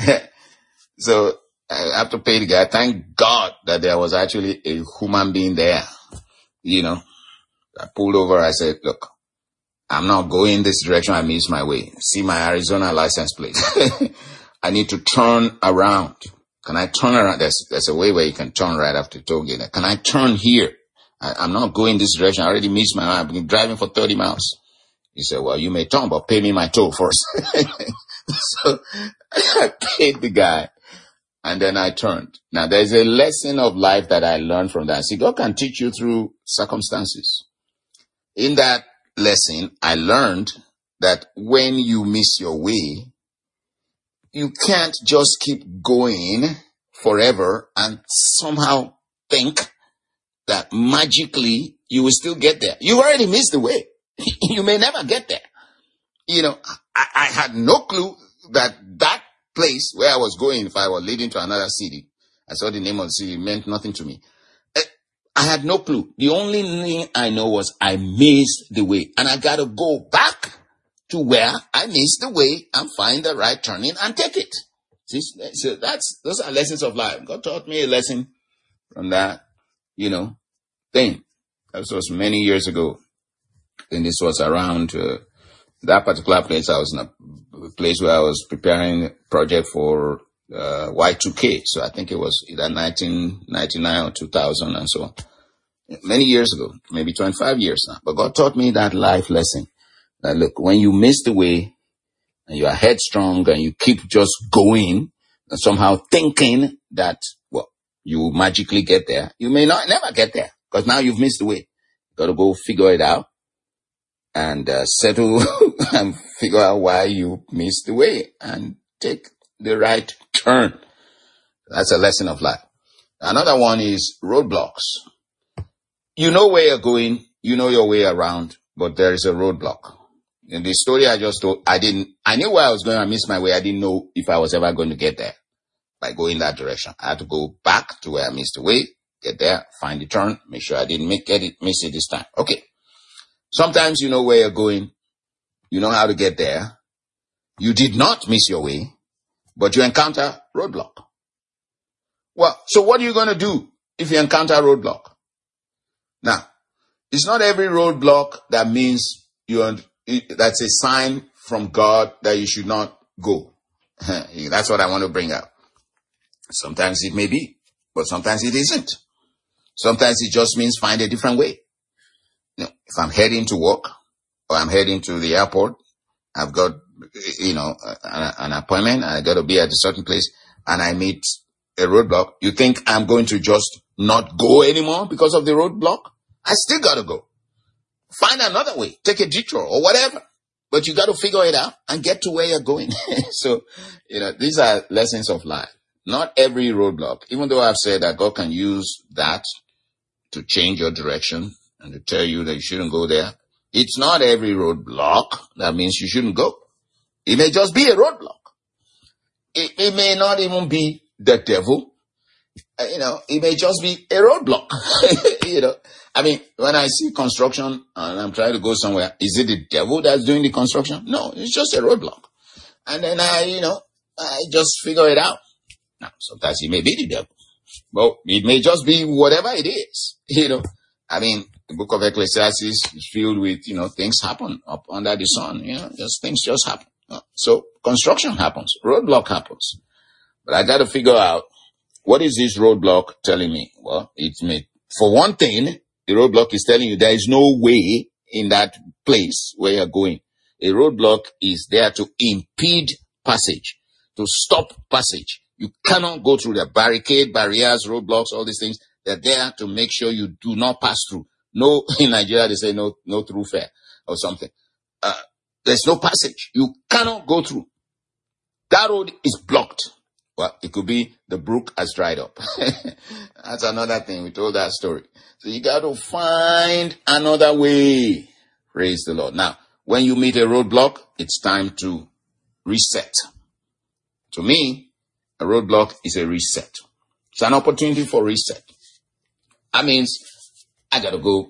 So I have to pay the guy. Thank God that there was actually a human being there. You know, I pulled over. I said, look, I'm not going this direction. I missed my way. See my Arizona license plate. I need to turn around. Can I turn around? There's, there's a way where you can turn right after the toll gate. Can I turn here? I, I'm not going this direction. I already missed my, I've been driving for thirty miles. He said, well, you may turn, but pay me my toll first. So I paid the guy and then I turned. Now there's a lesson of life that I learned from that. See, God can teach you through circumstances. In that lesson, I learned that when you miss your way, you can't just keep going forever and somehow think that magically you will still get there. You already missed the way. You may never get there. You know, I, I had no clue that that place where I was going, if I were leading to another city, I saw the name of the city, meant nothing to me. I had no clue. The only thing I know was I missed the way. And I got to go back to where I missed the way and find the right turning and take it. See, so that's, those are lessons of life. God taught me a lesson from that, you know, thing. That was many years ago. And this was around uh, that particular place. I was in a place where I was preparing a project for uh, Y two K. So I think it was either nineteen ninety-nine or two thousand and so on. Many years ago, maybe twenty-five years now. But God taught me that life lesson. That look, when you miss the way and you are headstrong and you keep just going and somehow thinking that, well, you will magically get there, you may not never get there because now you've missed the way. You got to go figure it out and uh, settle and figure out why you missed the way and take the right turn. That's a lesson of life. Another one is roadblocks. You know where you're going, you know your way around, but there is a roadblock. In the story I just told, I didn't, I knew where I was going. I missed my way. I didn't know if I was ever going to get there by going that direction. I had to go back to where I missed the way, get there, find the turn, make sure I didn't make, get it, miss it this time. Okay. Sometimes you know where you're going. You know how to get there. You did not miss your way, but you encounter roadblock. Well, so what are you going to do if you encounter roadblock? Now, it's not every roadblock that means you're, that's a sign from God that you should not go. That's what I want to bring up. Sometimes it may be, but sometimes it isn't. Sometimes it just means find a different way. You know, if I'm heading to work or I'm heading to the airport, I've got, you know, an, an appointment, I got to be at a certain place, and I meet a roadblock. You think I'm going to just not go anymore because of the roadblock? I still got to go. Find another way. Take a detour or whatever. But you got to figure it out and get to where you're going. So, you know, these are lessons of life. Not every roadblock, even though I've said that God can use that to change your direction and to tell you that you shouldn't go there. It's not every roadblock that means you shouldn't go. It may just be a roadblock. It, it may not even be the devil. Uh, you know, it may just be a roadblock. You know, I mean, when I see construction and I'm trying to go somewhere, is it the devil that's doing the construction? No, it's just a roadblock. And then I, you know, I just figure it out. Now, sometimes it may be the devil. Well, it may just be whatever it is. You know, I mean, the book of Ecclesiastes is filled with, you know, things happen up under the sun. You know, just things just happen. So construction happens, roadblock happens. But I got to figure out, what is this roadblock telling me? Well, it's me. For one thing, the roadblock is telling you there is no way in that place where you're going. A roadblock is there to impede passage, to stop passage. You cannot go through the barricade, barriers, roadblocks, all these things. They're there to make sure you do not pass through. No, in Nigeria, they say no, no through fare or something. Uh, there's no passage. You cannot go through. That road is blocked. Well, it could be the brook has dried up. That's another thing. We told that story. So you got to find another way. Praise the Lord. Now, when you meet a roadblock, it's time to reset. To me, a roadblock is a reset. It's an opportunity for reset. That means I got to go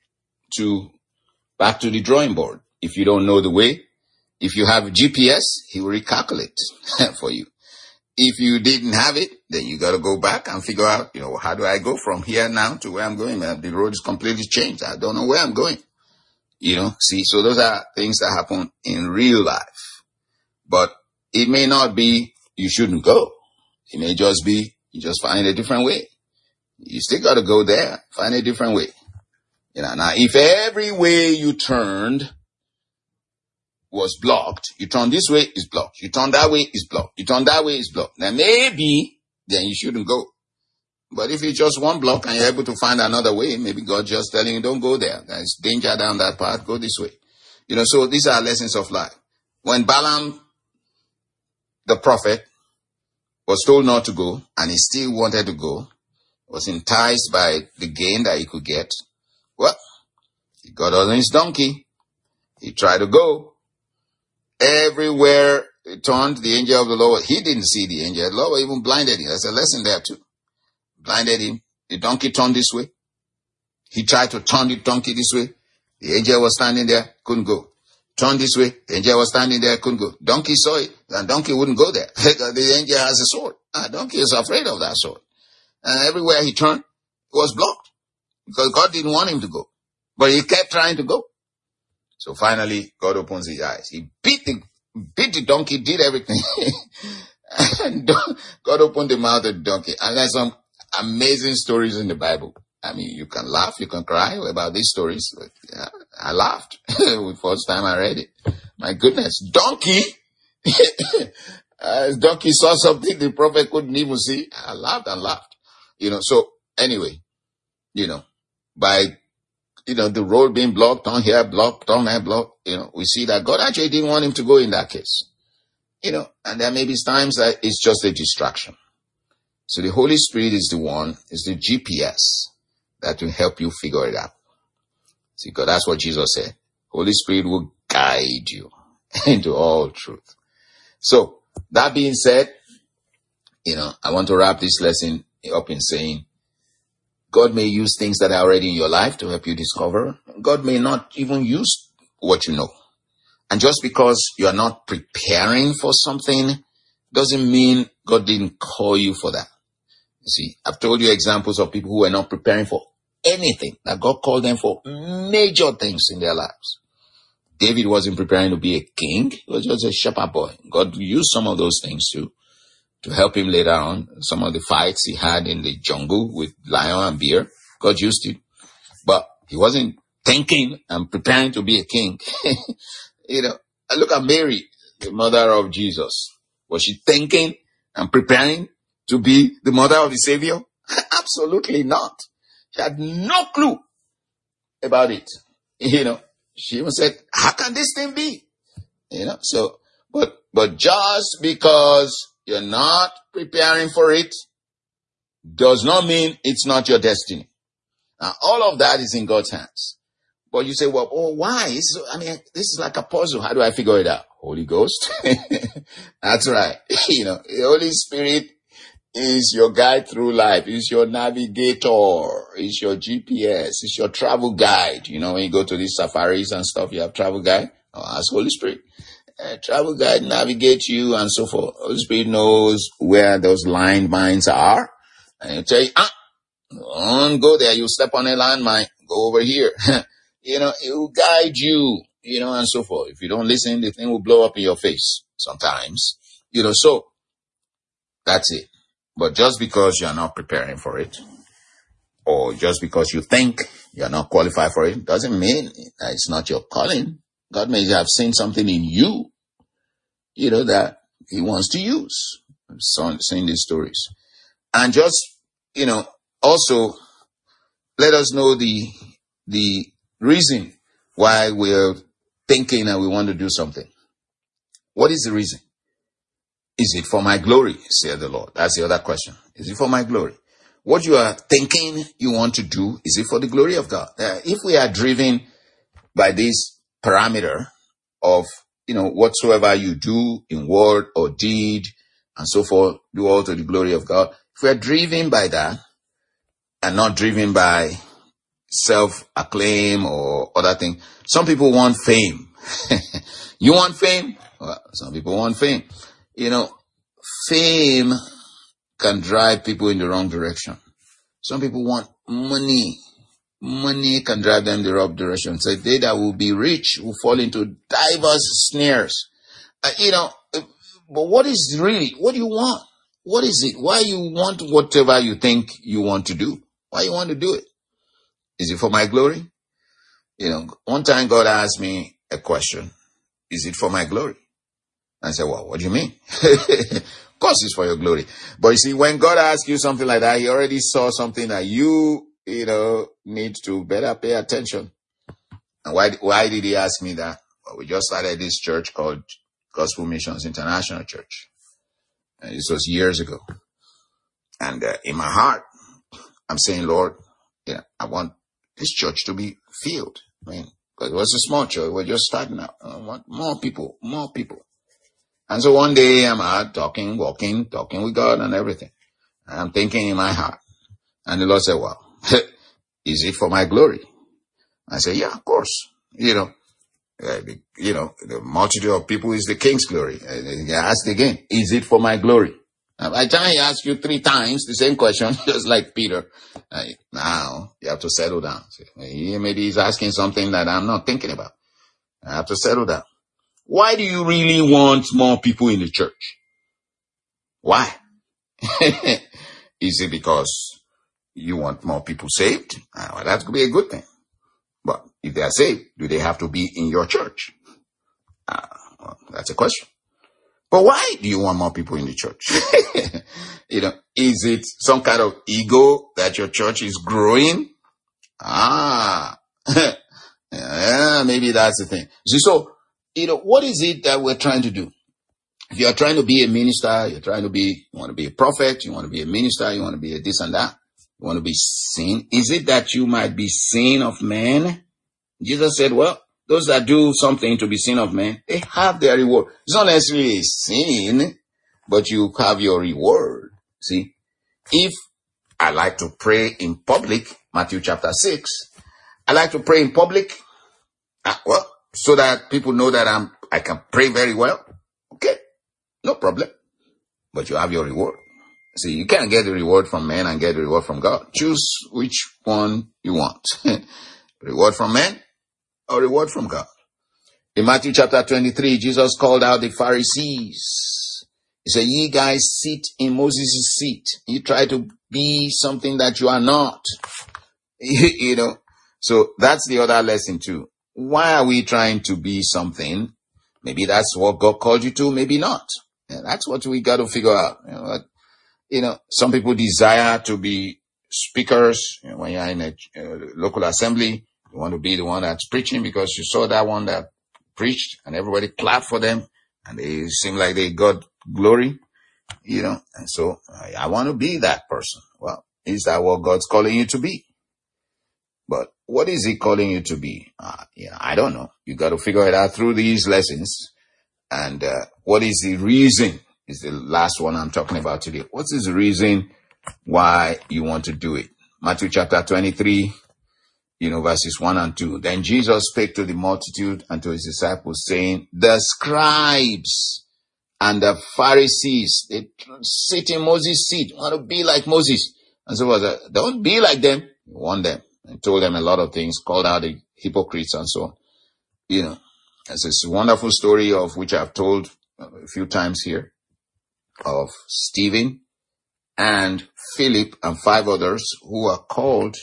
to back to the drawing board. If you don't know the way, if you have a G P S, he will recalculate for you. If you didn't have it, then you got to go back and figure out, you know, how do I go from here now to where I'm going? The road is completely changed. I don't know where I'm going. You know, see, so those are things that happen in real life. But it may not be you shouldn't go. It may just be you just find a different way. You still got to go there, find a different way. You know, now if every way you turned was blocked, you turn this way is blocked, you turn that way is blocked, you turn that way is blocked. Now maybe then you shouldn't go. But if it's just one block and you're able to find another way, maybe God just telling you don't go there. There's danger down that path, go this way. You know, so these are lessons of life. When Balaam, the prophet, was told not to go and he still wanted to go, was enticed by the gain that he could get, well, he got on his donkey. He tried to go. Everywhere he turned, the angel of the Lord, he didn't see the angel. The Lord even blinded him. There's a lesson there too. Blinded him. The donkey turned this way. He tried to turn the donkey this way. The angel was standing there, couldn't go. Turn this way. The angel was standing there, couldn't go. Donkey saw it, and donkey wouldn't go there. The angel has a sword. Ah, donkey is afraid of that sword. And everywhere he turned, it was blocked because God didn't want him to go. But he kept trying to go. So finally, God opens his eyes. He beat the, beat the donkey, did everything. And God opened the mouth of the donkey. And there's some amazing stories in the Bible. I mean, you can laugh, you can cry about these stories. But yeah, I laughed the first time I read it. My goodness, donkey. uh, donkey saw something the prophet couldn't even see. I laughed and laughed. You know, so anyway, you know, by, you know, the road being blocked, on here blocked, on there blocked, you know, we see that God actually didn't want him to go in that case. You know, and there may be times that it's just a distraction. So the Holy Spirit is the one, is the G P S that will help you figure it out. See, because that's what Jesus said. Holy Spirit will guide you into all truth. So, that being said, you know, I want to wrap this lesson up in saying, God may use things that are already in your life to help you discover. God may not even use what you know. And just because you are not preparing for something doesn't mean God didn't call you for that. You see, I've told you examples of people who were not preparing for anything, that God called them for major things in their lives. David wasn't preparing to be a king. He was just a shepherd boy. God used some of those things too, to help him later on. Some of the fights he had in the jungle with lion and bear, God used it. But he wasn't thinking and preparing to be a king. You know, look at Mary, the mother of Jesus. Was she thinking and preparing to be the mother of the Savior? Absolutely not. She had no clue about it. You know, she even said, how can this thing be? You know, so, but, but just because you're not preparing for it does not mean it's not your destiny. Now, all of that is in God's hands. But you say, well, oh, why? It's, I mean, this is like a puzzle. How do I figure it out? Holy Ghost. That's right. You know, the Holy Spirit is your guide through life. Is your navigator. Is your G P S. Is your travel guide. You know, when you go to these safaris and stuff, you have travel guide. Oh, ask Holy Spirit. Uh, travel guide navigate you and so forth. Holy Spirit knows where those landmines are. And he'll tell you, ah, don't go there. You step on a landmine. Go over here. You know, it will guide you, you know, and so forth. If you don't listen, the thing will blow up in your face sometimes. You know, so that's it. But just because you're not preparing for it, or just because you think you're not qualified for it, doesn't mean that it's not your calling. God may have seen something in you, you know, that he wants to use. I'm seeing these stories. And just, you know, also let us know the, the reason why we're thinking that we want to do something. What is the reason? Is it for my glory, said the Lord? That's the other question. Is it for my glory? What you are thinking you want to do, is it for the glory of God? Uh, if we are driven by this parameter of, you know, whatsoever you do in word or deed and so forth, do all to the glory of God. If we are driven by that and not driven by self-acclaim or other things, some people want fame. You want fame? Well, some people want fame. You know, fame can drive people in the wrong direction. Some people want money. Money can drive them in the wrong direction. So they that will be rich will fall into diverse snares. Uh, you know, uh, but what is really, what do you want? What is it? Why you want whatever you think you want to do? Why you want to do it? Is it for my glory? You know, one time God asked me a question. Is it for my glory? I said, well, what do you mean? Of course it's for your glory. But you see, when God asks you something like that, he already saw something that you, you know, need to better pay attention. And why, why did he ask me that? Well, we just started this church called Gospel Missions International Church. And this was years ago. And uh, in my heart, I'm saying, Lord, yeah, I want this church to be filled. I mean, because it was a small church. We're just starting out. I want more people, more people. And so one day I'm out talking, walking, talking with God and everything. And I'm thinking in my heart. And the Lord said, well, is it for my glory? I said, yeah, of course. You know, uh, the, you know, the multitude of people is the King's glory. And he asked again, is it for my glory? And by the time he asked you three times the same question, just like Peter, uh, now you have to settle down. Maybe he's asking something that I'm not thinking about. I have to settle down. Why do you really want more people in the church? Why? Is it because you want more people saved? Uh, well, that could be a good thing. But if they are saved, do they have to be in your church? Uh, well, that's a question. But why do you want more people in the church? You know, is it some kind of ego that your church is growing? Ah, yeah, maybe that's the thing. See, so, you know, what is it that we're trying to do? If you're trying to be a minister, you're trying to be, you want to be a prophet, you want to be a minister, you want to be a this and that, you want to be seen. Is it that you might be seen of men? Jesus said, well, Those that do something to be seen of men, they have their reward. It's not necessarily a sin, but you have your reward. See, if I like to pray in public, Matthew chapter six, I like to pray in public, uh, well, so that people know that I'm, I can pray very well. Okay, no problem. But you have your reward. See, you can't get the reward from men and get the reward from God. Choose which one you want. Reward from men or reward from God. In Matthew chapter twenty-three, Jesus called out the Pharisees. He said, ye guys sit in Moses' seat. You try to be something that you are not. You know, so that's the other lesson too. Why are we trying to be something? Maybe that's what God called you to, maybe not. And that's what we got to figure out. You know, you know, some people desire to be speakers. You know, when you're in a uh, local assembly, you want to be the one that's preaching because you saw that one that preached and everybody clapped for them and they seem like they got glory, you know. And so I, I want to be that person. Well, is that what God's calling you to be? But what is he calling you to be? Uh, yeah, I don't know. You got to figure it out through these lessons. And uh, what is the reason? Is the last one I'm talking about today. What is the reason why you want to do it? Matthew chapter twenty-three, you know, verses one and two. Then Jesus spake to the multitude and to his disciples, saying, the scribes and the Pharisees, they sit in Moses' seat, want to be like Moses. And so was don't be like them. He warned them and told them a lot of things, called out the hypocrites and so on. You know, it's this wonderful story of which I've told a few times here, of Stephen and Philip and five others who were called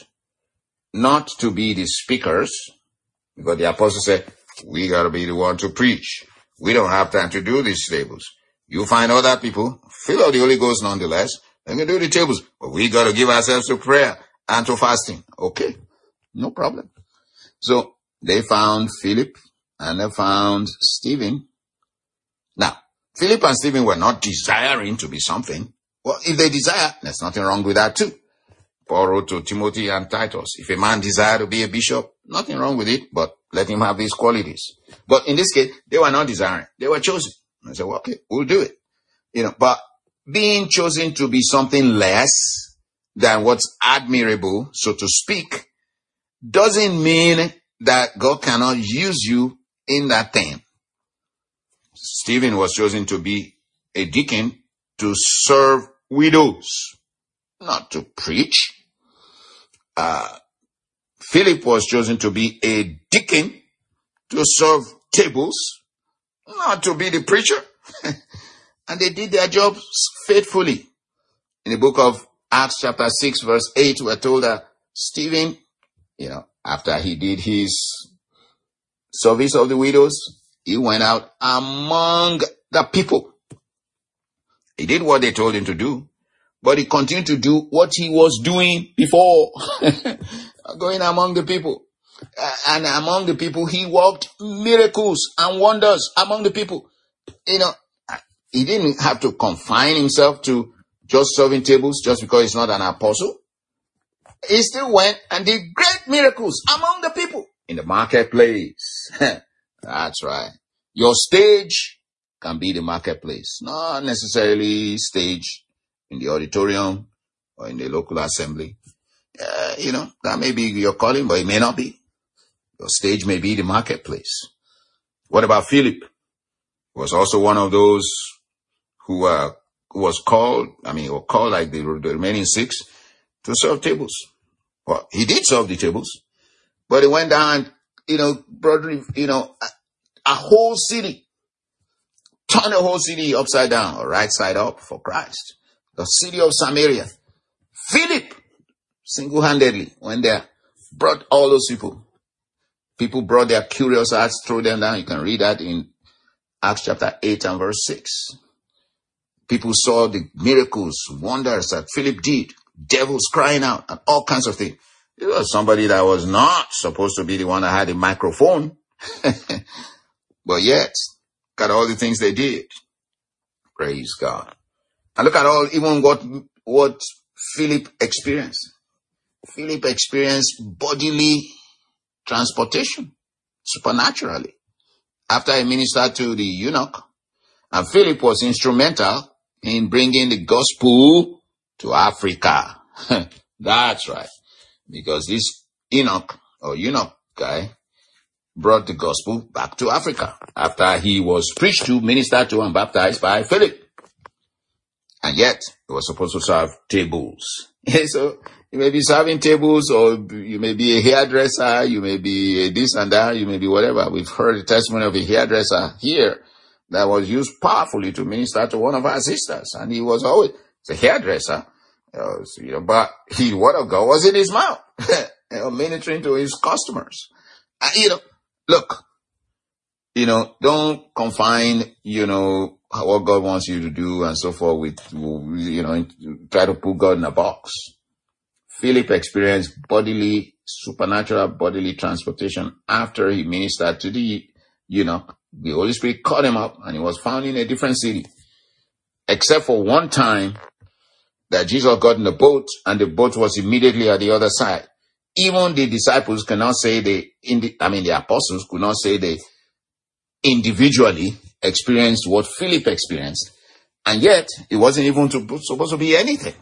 not to be the speakers, because the apostle said, we got to be the one to preach. We don't have time to do these tables. You find other people, fill out the Holy Ghost nonetheless, they can do the tables, but we got to give ourselves to prayer and to fasting. Okay, no problem. So they found Philip and they found Stephen. Now, Philip and Stephen were not desiring to be something. Well, if they desire, there's nothing wrong with that too. Paul wrote to Timothy and Titus, if a man desire to be a bishop, nothing wrong with it, but let him have these qualities. But in this case, they were not desiring. They were chosen. I said, well, okay, we'll do it. You know, but being chosen to be something less than what's admirable, so to speak, doesn't mean that God cannot use you in that thing. Stephen was chosen to be a deacon to serve widows, not to preach. Uh, Philip was chosen to be a deacon to serve tables, not to be the preacher. And they did their jobs faithfully. In the book of Acts chapter six verse eight, we're told that Stephen, you know, after he did his service of the widows, he went out among the people. He did what they told him to do, but he continued to do what he was doing before, going among the people. Uh, and among the people, he worked miracles and wonders among the people. You know, he didn't have to confine himself to just serving tables just because he's not an apostle. He still went and did great miracles among the people in the marketplace. That's right. Your stage can be the marketplace, not necessarily stage in the auditorium or in the local assembly. Uh, you know, that may be your calling, but it may not be. Your stage may be the marketplace. What about Philip? He was also one of those who, uh, who was called, I mean, or called like the, the remaining six to serve tables. Well, he did serve the tables, but he went down, you know, brother, you know, a, a whole city, turned the whole city upside down or right side up for Christ. The city of Samaria. Philip single-handedly went there, brought all those people. People brought their curious hearts, threw them down. You can read that in Acts chapter eight and verse six. People saw the miracles, wonders that Philip did, devils crying out, and all kinds of things. It was somebody that was not supposed to be the one that had the microphone. But yet, look at all the things they did. Praise God. And look at all, even what, what Philip experienced. Philip experienced bodily transportation. supernaturally after he ministered to the eunuch. And Philip was instrumental in bringing the gospel to Africa. That's right. Because this eunuch or eunuch guy brought the gospel back to Africa after he was preached to, ministered to, and baptized by Philip. And yet, he was supposed to serve tables. So, you may be serving tables, or you may be a hairdresser, you may be a this and that, you may be whatever. We've heard the testimony of a hairdresser here that was used powerfully to minister to one of our sisters. And he was always a hairdresser, uh, so, you know, but the word of God was in his mouth, you know, ministering to his customers. Uh, you know, look, you know, don't confine, you know, what God wants you to do and so forth with, you know, try to put God in a box. Philip experienced bodily, supernatural bodily transportation after he ministered to the, you know, the Holy Spirit caught him up and he was found in a different city. Except for one time that Jesus got in the boat and the boat was immediately at the other side. Even the disciples cannot say they, in the, I mean the apostles could not say they individually experienced what Philip experienced. And yet, it wasn't even to, supposed to be anything.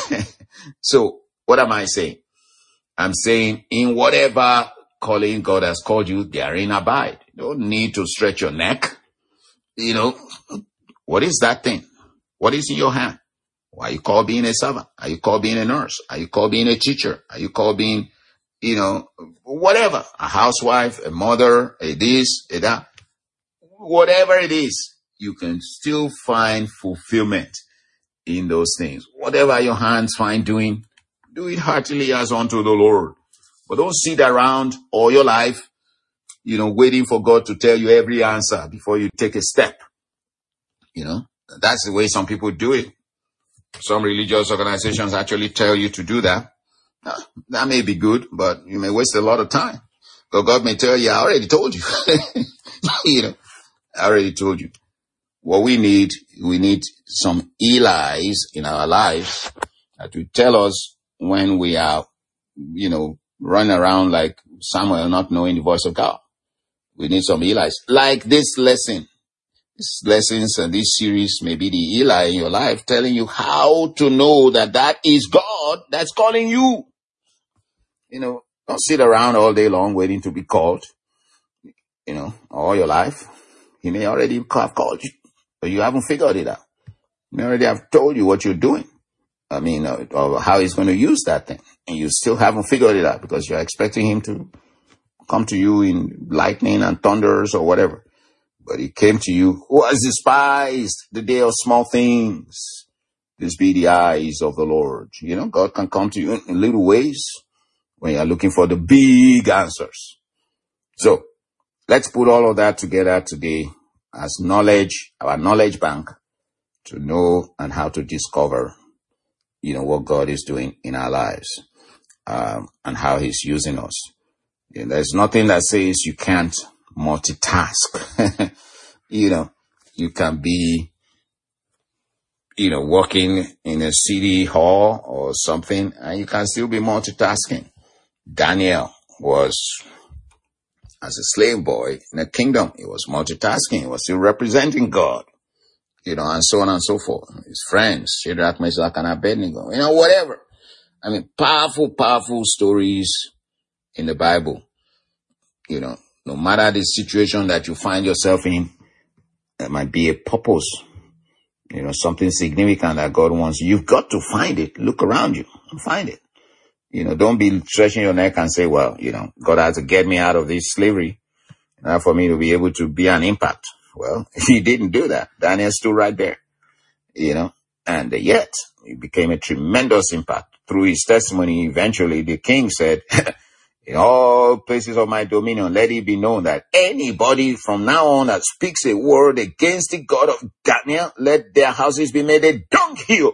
So, what am I saying? I'm saying in whatever calling God has called you, therein abide. You don't need to stretch your neck. You know, what is that thing? What is in your hand? Are you called being a servant? Are you called being a nurse? Are you called being a teacher? Are you called being, you know, whatever? A housewife, a mother, a this, a that. Whatever it is, you can still find fulfillment in those things. Whatever your hands find doing, do it heartily as unto the Lord. But don't sit around all your life, you know, waiting for God to tell you every answer before you take a step. You know, that's the way some people do it. Some religious organizations actually tell you to do that. Uh, that may be good, but you may waste a lot of time. But God may tell you, I already told you. You know, I already told you. What we need, we need some Elis in our lives that will tell us when we are, you know, running around like Samuel not knowing the voice of God. We need some Elis. Like this lesson. These lessons and this series may be the Eli in your life telling you how to know that that is God that's calling you. You know, don't sit around all day long waiting to be called, you know, all your life. He may already have called you, but you haven't figured it out. He may already have told you what you're doing. I mean, uh, or how he's going to use that thing. And you still haven't figured it out because you're expecting him to come to you in lightning and thunders or whatever. But he came to you who has despised the day of small things. This be the eyes of the Lord. You know, God can come to you in little ways when you're looking for the big answers. So let's put all of that together today as knowledge, our knowledge bank, to know and how to discover, you know, what God is doing in our lives, um, and how he's using us. You know, there's nothing that says you can't multitask. You know, you can be, you know, working in a city hall or something, and you can still be multitasking. Daniel was, as a slave boy in a kingdom, he was multitasking. He was still representing God, you know, and so on and so forth. His friends, Shadrach, Meshach, and Abednego, you know, whatever. I mean, powerful, powerful stories in the Bible. You know, no matter the situation that you find yourself in, there might be a purpose, you know, something significant that God wants. You've got to find it. Look around you and find it. You know, don't be stretching your neck and say, well, you know, God has to get me out of this slavery uh, for me to be able to be an impact. Well, he didn't do that. Daniel stood right there, you know, and yet he became a tremendous impact. Through his testimony, eventually the king said, in all places of my dominion, let it be known that anybody from now on that speaks a word against the God of Daniel, let their houses be made a dunghill.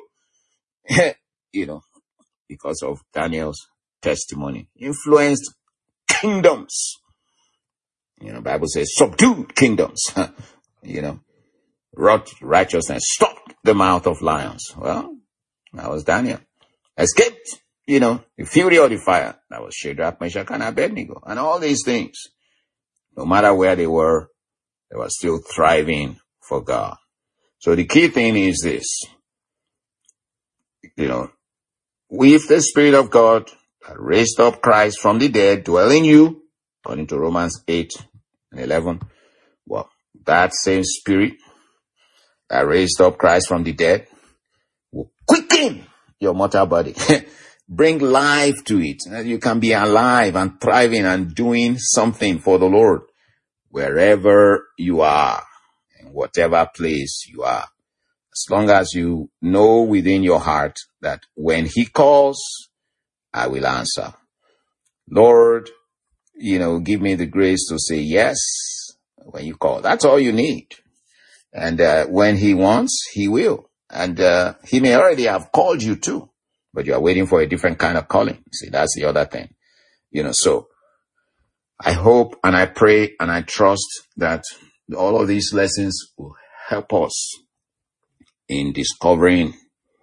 You know, because of Daniel's testimony. Influenced kingdoms. You know, the Bible says subdued kingdoms. You know, wrought righteousness, stopped the mouth of lions. Well, that was Daniel. Escaped, you know, the fury of the fire. That was Shadrach, Meshach, and Abednego. And all these things. No matter where they were, they were still thriving for God. So the key thing is this, you know, with the Spirit of God that raised up Christ from the dead dwell in you, according to Romans eight and eleven. Well, that same Spirit that raised up Christ from the dead will quicken your mortal body. Bring life to it. You can be alive and thriving and doing something for the Lord wherever you are, in whatever place you are. As long as you know within your heart that when He calls, I will answer. Lord, you know, give me the grace to say yes when you call. That's all you need. And uh, when He wants, He will. And uh, He may already have called you too, but you are waiting for a different kind of calling. See, that's the other thing. You know, so I hope and I pray and I trust that all of these lessons will help us in discovering,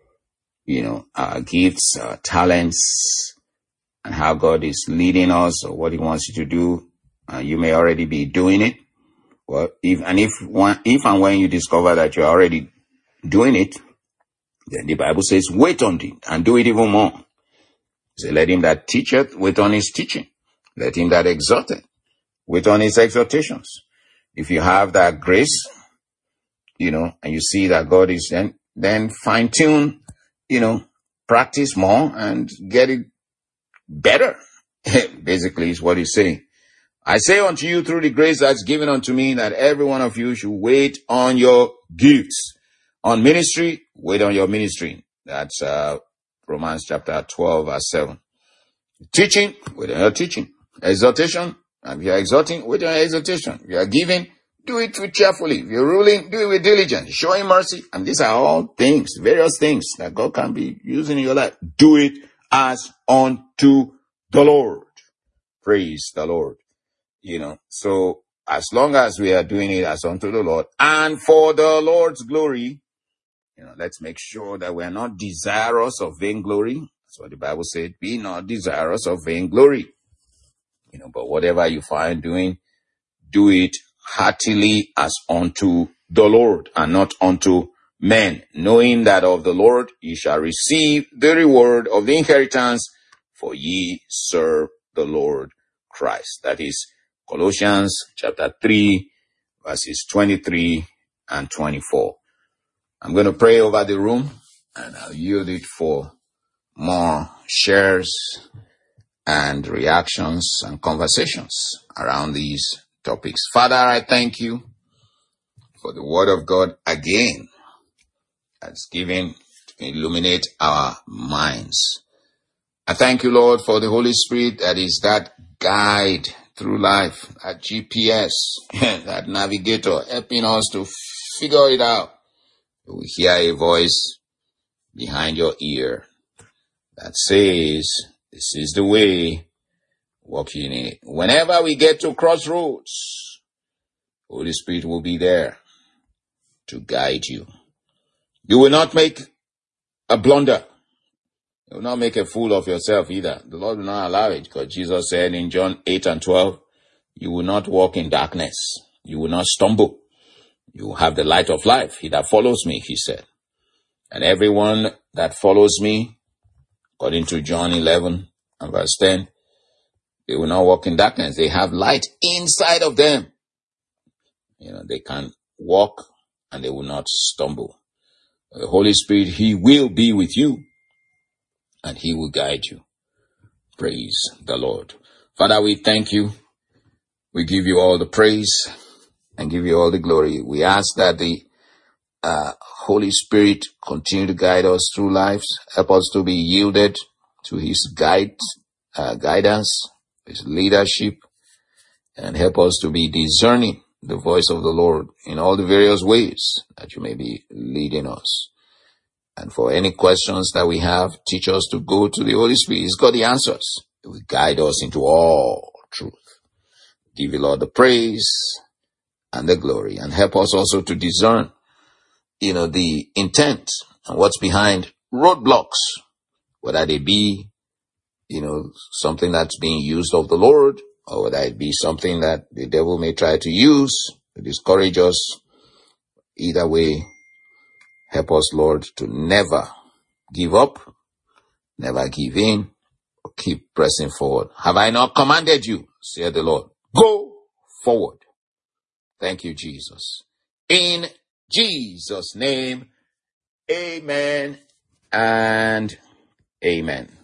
you know, our gifts, our talents, and how God is leading us or what He wants you to do. Uh, you may already be doing it. Well, if and if one, if and when you discover that you're already doing it, then the Bible says, wait on it and do it even more. So let him that teacheth wait on his teaching. Let him that exhorteth wait on his exhortations. If you have that grace, you know, and you see that God is, then, then fine tune, you know, practice more and get it better. Basically is what he's saying. I say unto you through the grace that's given unto me that every one of you should wait on your gifts. On ministry, wait on your ministry. That's uh, Romans chapter twelve, verse seven. Teaching, wait on your teaching. Exhortation, and if you are exhorting, wait on your exhortation. If you are giving, do it with cheerfully. If you're ruling, do it with diligence. Showing mercy. And these are all things, various things that God can be using in your life. Do it as unto the Lord. Praise the Lord. You know, so as long as we are doing it as unto the Lord and for the Lord's glory, you know, let's make sure that we are not desirous of vainglory. That's what the Bible said. Be not desirous of vainglory. You know, but whatever you find doing, do it heartily as unto the Lord and not unto men, knowing that of the Lord ye shall receive the reward of the inheritance, for ye serve the Lord Christ. That is Colossians chapter three, verses twenty-three and twenty-four. I'm going to pray over the room and I'll yield it for more shares and reactions and conversations around these topics. Father, I thank you for the word of God again that's given to illuminate our minds. I thank you, Lord, for the Holy Spirit that is that guide through life, that G P S, that navigator, helping us to figure it out. We hear a voice behind your ear that says, this is the way, walk in it. Whenever we get to crossroads, Holy Spirit will be there to guide you. You will not make a blunder. You will not make a fool of yourself either. The Lord will not allow it, because Jesus said in John eight and twelve, you will not walk in darkness. You will not stumble. You will have the light of life. He that follows me, he said. And everyone that follows me, according to John eleven and verse ten, they will not walk in darkness. They have light inside of them. You know, they can walk and they will not stumble. The Holy Spirit, he will be with you and he will guide you. Praise the Lord. Father, we thank you. We give you all the praise and give you all the glory. We ask that the uh, Holy Spirit continue to guide us through lives. Help us to be yielded to his guide, uh, guidance, his leadership, and help us to be discerning the voice of the Lord in all the various ways that you may be leading us. And for any questions that we have, teach us to go to the Holy Spirit. He's got the answers. He will guide us into all truth. Give you, Lord, the praise and the glory, and help us also to discern, you know, the intent and what's behind roadblocks, whether they be, you know, something that's being used of the Lord or whether it be something that the devil may try to use to discourage us. Either way, help us, Lord, to never give up, never give in, or keep pressing forward. Have I not commanded you, saith the Lord? Go forward. Thank you, Jesus. In Jesus' name, amen and amen.